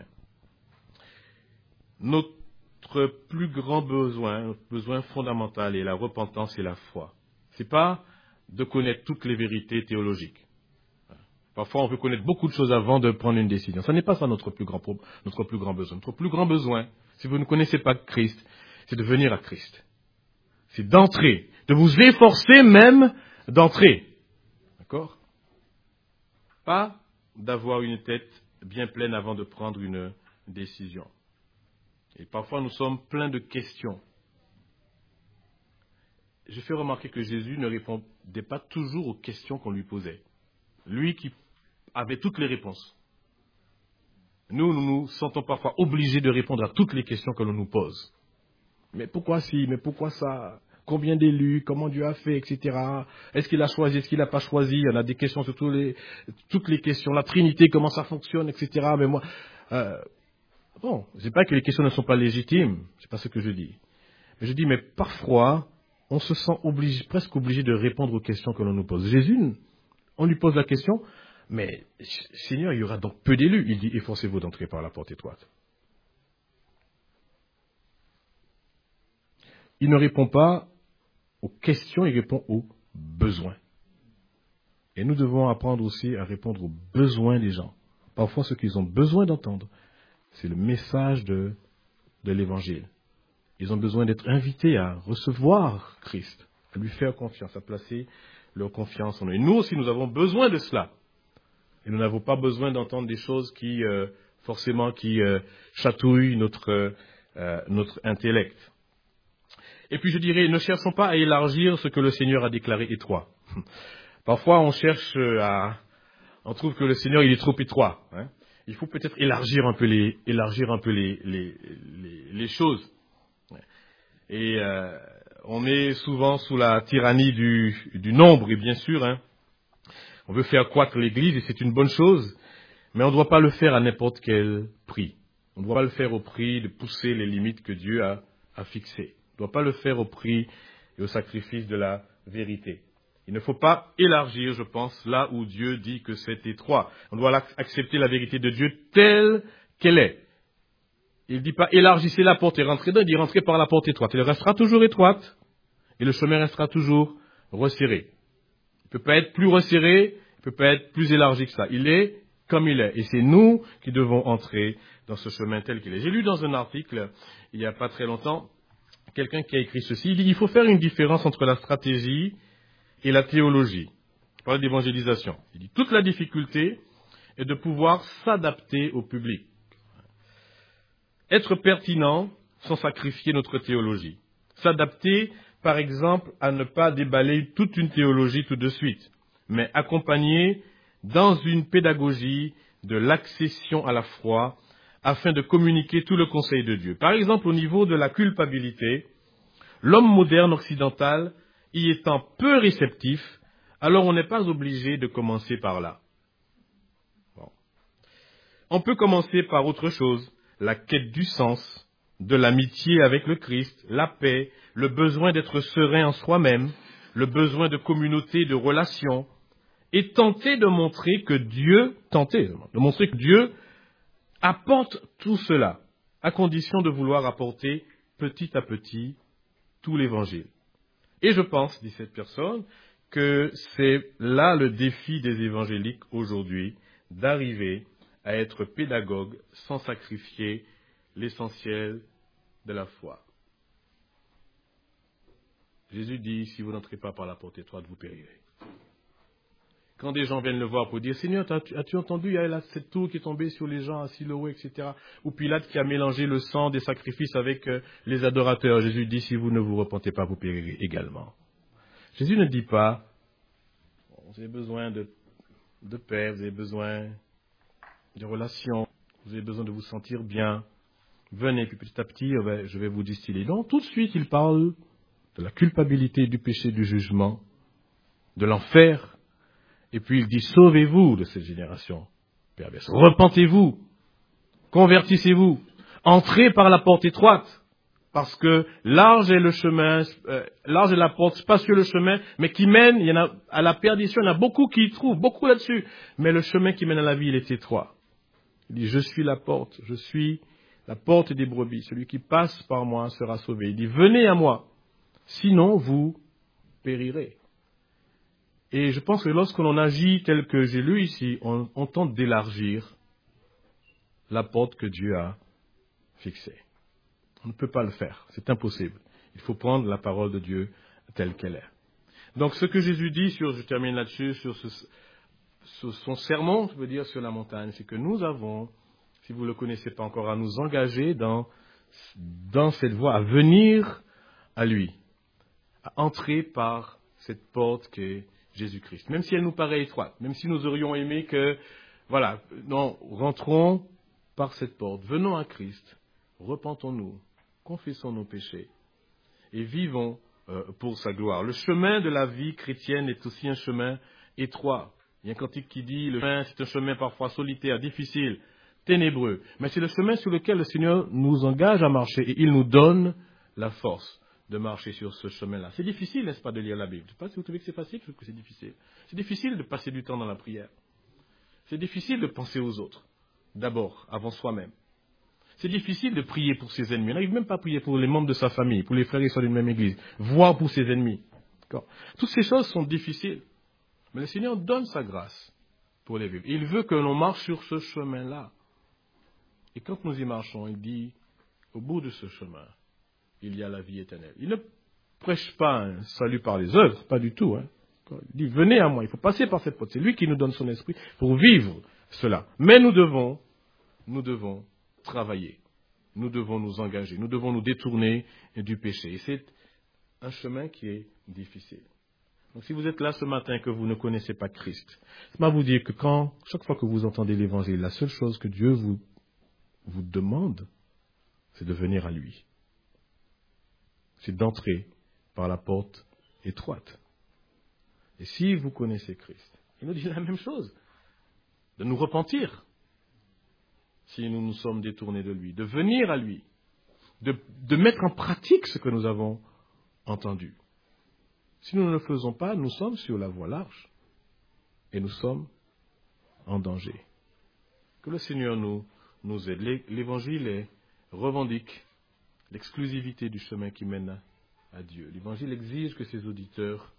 Notre plus grand besoin, notre besoin fondamental est la repentance et la foi. Ce n'est pas de connaître toutes les vérités théologiques. Parfois, on veut connaître beaucoup de choses avant de prendre une décision. Ce n'est pas ça notre plus grand besoin. Notre plus grand besoin, si vous ne connaissez pas Christ, c'est de venir à Christ. C'est d'entrer, de vous efforcer même d'entrer. D'accord? Pas d'avoir une tête bien pleine avant de prendre une décision. Et parfois, nous sommes pleins de questions. j'ai fait remarquer que Jésus ne répondait pas toujours aux questions qu'on lui posait. Lui qui avait toutes les réponses. Nous nous sentons parfois obligés de répondre à toutes les questions que l'on nous pose. Mais pourquoi si? Mais pourquoi ça? Combien d'élus? Comment Dieu a fait? Etc. Est-ce qu'il a choisi? Est-ce qu'il n'a pas choisi? On a des questions sur toutes les questions. La Trinité, comment ça fonctionne? Etc. Mais moi, bon, je ne dis pas que les questions ne sont pas légitimes. C'est pas ce que je dis. Mais je dis, mais parfois, on se sent presque obligé de répondre aux questions que l'on nous pose. Jésus, on lui pose la question, mais Seigneur, il y aura donc peu d'élus. Il dit, efforcez-vous d'entrer par la porte étroite. Il ne répond pas aux questions, il répond aux besoins. Et nous devons apprendre aussi à répondre aux besoins des gens. Parfois, ce qu'ils ont besoin d'entendre, c'est le message de l'Évangile. Ils ont besoin d'être invités à recevoir Christ, à lui faire confiance, à placer leur confiance en nous. Et nous aussi, nous avons besoin de cela. Et nous n'avons pas besoin d'entendre des choses qui chatouillent notre intellect. Et puis je dirais, ne cherchons pas à élargir ce que le Seigneur a déclaré étroit. Parfois, on trouve que le Seigneur, il est trop étroit. Hein. Il faut peut-être élargir un peu les choses. Et on est souvent sous la tyrannie du nombre, et bien sûr, hein, on veut faire croître l'Église, et c'est une bonne chose, mais on ne doit pas le faire à n'importe quel prix. On ne doit pas le faire au prix de pousser les limites que Dieu a fixées. On ne doit pas le faire au prix et au sacrifice de la vérité. Il ne faut pas élargir, je pense, là où Dieu dit que c'est étroit. On doit accepter la vérité de Dieu telle qu'elle est. Il ne dit pas élargissez la porte et rentrez dedans, il dit rentrez par la porte étroite. Elle restera toujours étroite et le chemin restera toujours resserré. Il ne peut pas être plus resserré, il ne peut pas être plus élargi que ça. Il est comme il est. Et c'est nous qui devons entrer dans ce chemin tel qu'il est. J'ai lu dans un article, il n'y a pas très longtemps, quelqu'un qui a écrit ceci. Il dit qu'il faut faire une différence entre la stratégie et la théologie. Il parle d'évangélisation. Il dit toute la difficulté est de pouvoir s'adapter au public. Être pertinent sans sacrifier notre théologie. S'adapter, par exemple, à ne pas déballer toute une théologie tout de suite, mais accompagner dans une pédagogie de l'accession à la foi afin de communiquer tout le conseil de Dieu. Par exemple, au niveau de la culpabilité, l'homme moderne occidental y étant peu réceptif, alors on n'est pas obligé de commencer par là. Bon. On peut commencer par autre chose, la quête du sens, de l'amitié avec le Christ, la paix, le besoin d'être serein en soi-même, le besoin de communauté, de relation, et tenter de montrer que Dieu apporte tout cela, à condition de vouloir apporter petit à petit tout l'évangile. Et je pense, dit cette personne, que c'est là le défi des évangéliques aujourd'hui, d'arriver à être pédagogue sans sacrifier l'essentiel de la foi. Jésus dit, si vous n'entrez pas par la porte étroite, vous périrez. Quand des gens viennent le voir pour dire, Seigneur, as-tu entendu, il y a là cette tour qui est tombée sur les gens à Siloé, etc. Ou Pilate qui a mélangé le sang des sacrifices avec les adorateurs. Jésus dit, si vous ne vous repentez pas, vous périrez également. Jésus ne dit pas, vous avez besoin de paix, vous avez besoin de relations, vous avez besoin de vous sentir bien. Venez, puis petit à petit, je vais vous distiller. Non, tout de suite, il parle de la culpabilité, du péché, du jugement, de l'enfer. Et puis il dit, sauvez-vous de cette génération perverse. Repentez-vous, convertissez-vous, entrez par la porte étroite, parce que large est le chemin, large est la porte, spacieux le chemin, mais qui mène, il y en a à la perdition, il y en a beaucoup qui y trouvent, beaucoup là-dessus, mais le chemin qui mène à la vie, il est étroit. Il dit, je suis la porte, je suis la porte des brebis, celui qui passe par moi sera sauvé. Il dit, venez à moi, sinon vous périrez. Et je pense que lorsque l'on agit tel que j'ai lu ici, on tente d'élargir la porte que Dieu a fixée. On ne peut pas le faire, c'est impossible. Il faut prendre la parole de Dieu telle qu'elle est. Donc ce que Jésus dit, je termine là-dessus, sur son sermon, je veux dire sur la montagne, c'est que nous avons, si vous ne le connaissez pas encore, à nous engager dans cette voie, à venir à lui, à entrer par cette porte qu'est Jésus-Christ. Même si elle nous paraît étroite, même si nous aurions aimé que, voilà, non, rentrons par cette porte, venons à Christ, repentons-nous, confessons nos péchés et vivons pour sa gloire. Le chemin de la vie chrétienne est aussi un chemin étroit. Il y a un cantique qui dit, le chemin, c'est un chemin parfois solitaire, difficile, ténébreux, mais c'est le chemin sur lequel le Seigneur nous engage à marcher et il nous donne la force de marcher sur ce chemin-là. C'est difficile, n'est-ce pas, de lire la Bible. Je ne sais pas si vous trouvez que c'est facile, je trouve que c'est difficile. C'est difficile de passer du temps dans la prière. C'est difficile de penser aux autres, d'abord, avant soi-même. C'est difficile de prier pour ses ennemis. On n'arrive même pas à prier pour les membres de sa famille, pour les frères et sœurs d'une même église, voire pour ses ennemis. D'accord ? Toutes ces choses sont difficiles. Mais le Seigneur donne sa grâce pour les vivre. Il veut que l'on marche sur ce chemin-là. Et quand nous y marchons, il dit, au bout de ce chemin, il y a la vie éternelle. Il ne prêche pas un salut par les œuvres, pas du tout. Il dit, venez à moi, il faut passer par cette porte. C'est lui qui nous donne son esprit pour vivre cela. Mais nous devons travailler. Nous devons nous engager. Nous devons nous détourner du péché. Et c'est un chemin qui est difficile. Donc si vous êtes là ce matin et que vous ne connaissez pas Christ, ça va vous dire que chaque fois que vous entendez l'évangile, la seule chose que Dieu vous demande, c'est de venir à lui. C'est d'entrer par la porte étroite. Et si vous connaissez Christ, il nous dit la même chose, de nous repentir si nous nous sommes détournés de lui, de venir à lui, de mettre en pratique ce que nous avons entendu. Si nous ne le faisons pas, nous sommes sur la voie large et nous sommes en danger. Que le Seigneur nous aide. L'Évangile revendique l'exclusivité du chemin qui mène à Dieu. L'Évangile exige que ses auditeurs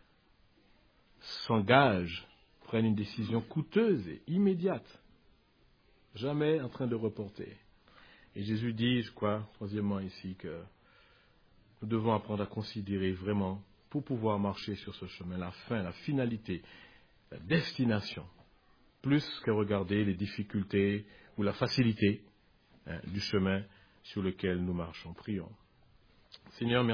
s'engagent, prennent une décision coûteuse et immédiate, jamais en train de reporter. Et Jésus dit, je crois, troisièmement ici, que nous devons apprendre à considérer vraiment, pour pouvoir marcher sur ce chemin, la fin, la finalité, la destination, plus que regarder les difficultés ou la facilité du chemin sur lequel nous marchons. Prions. Seigneur, merci.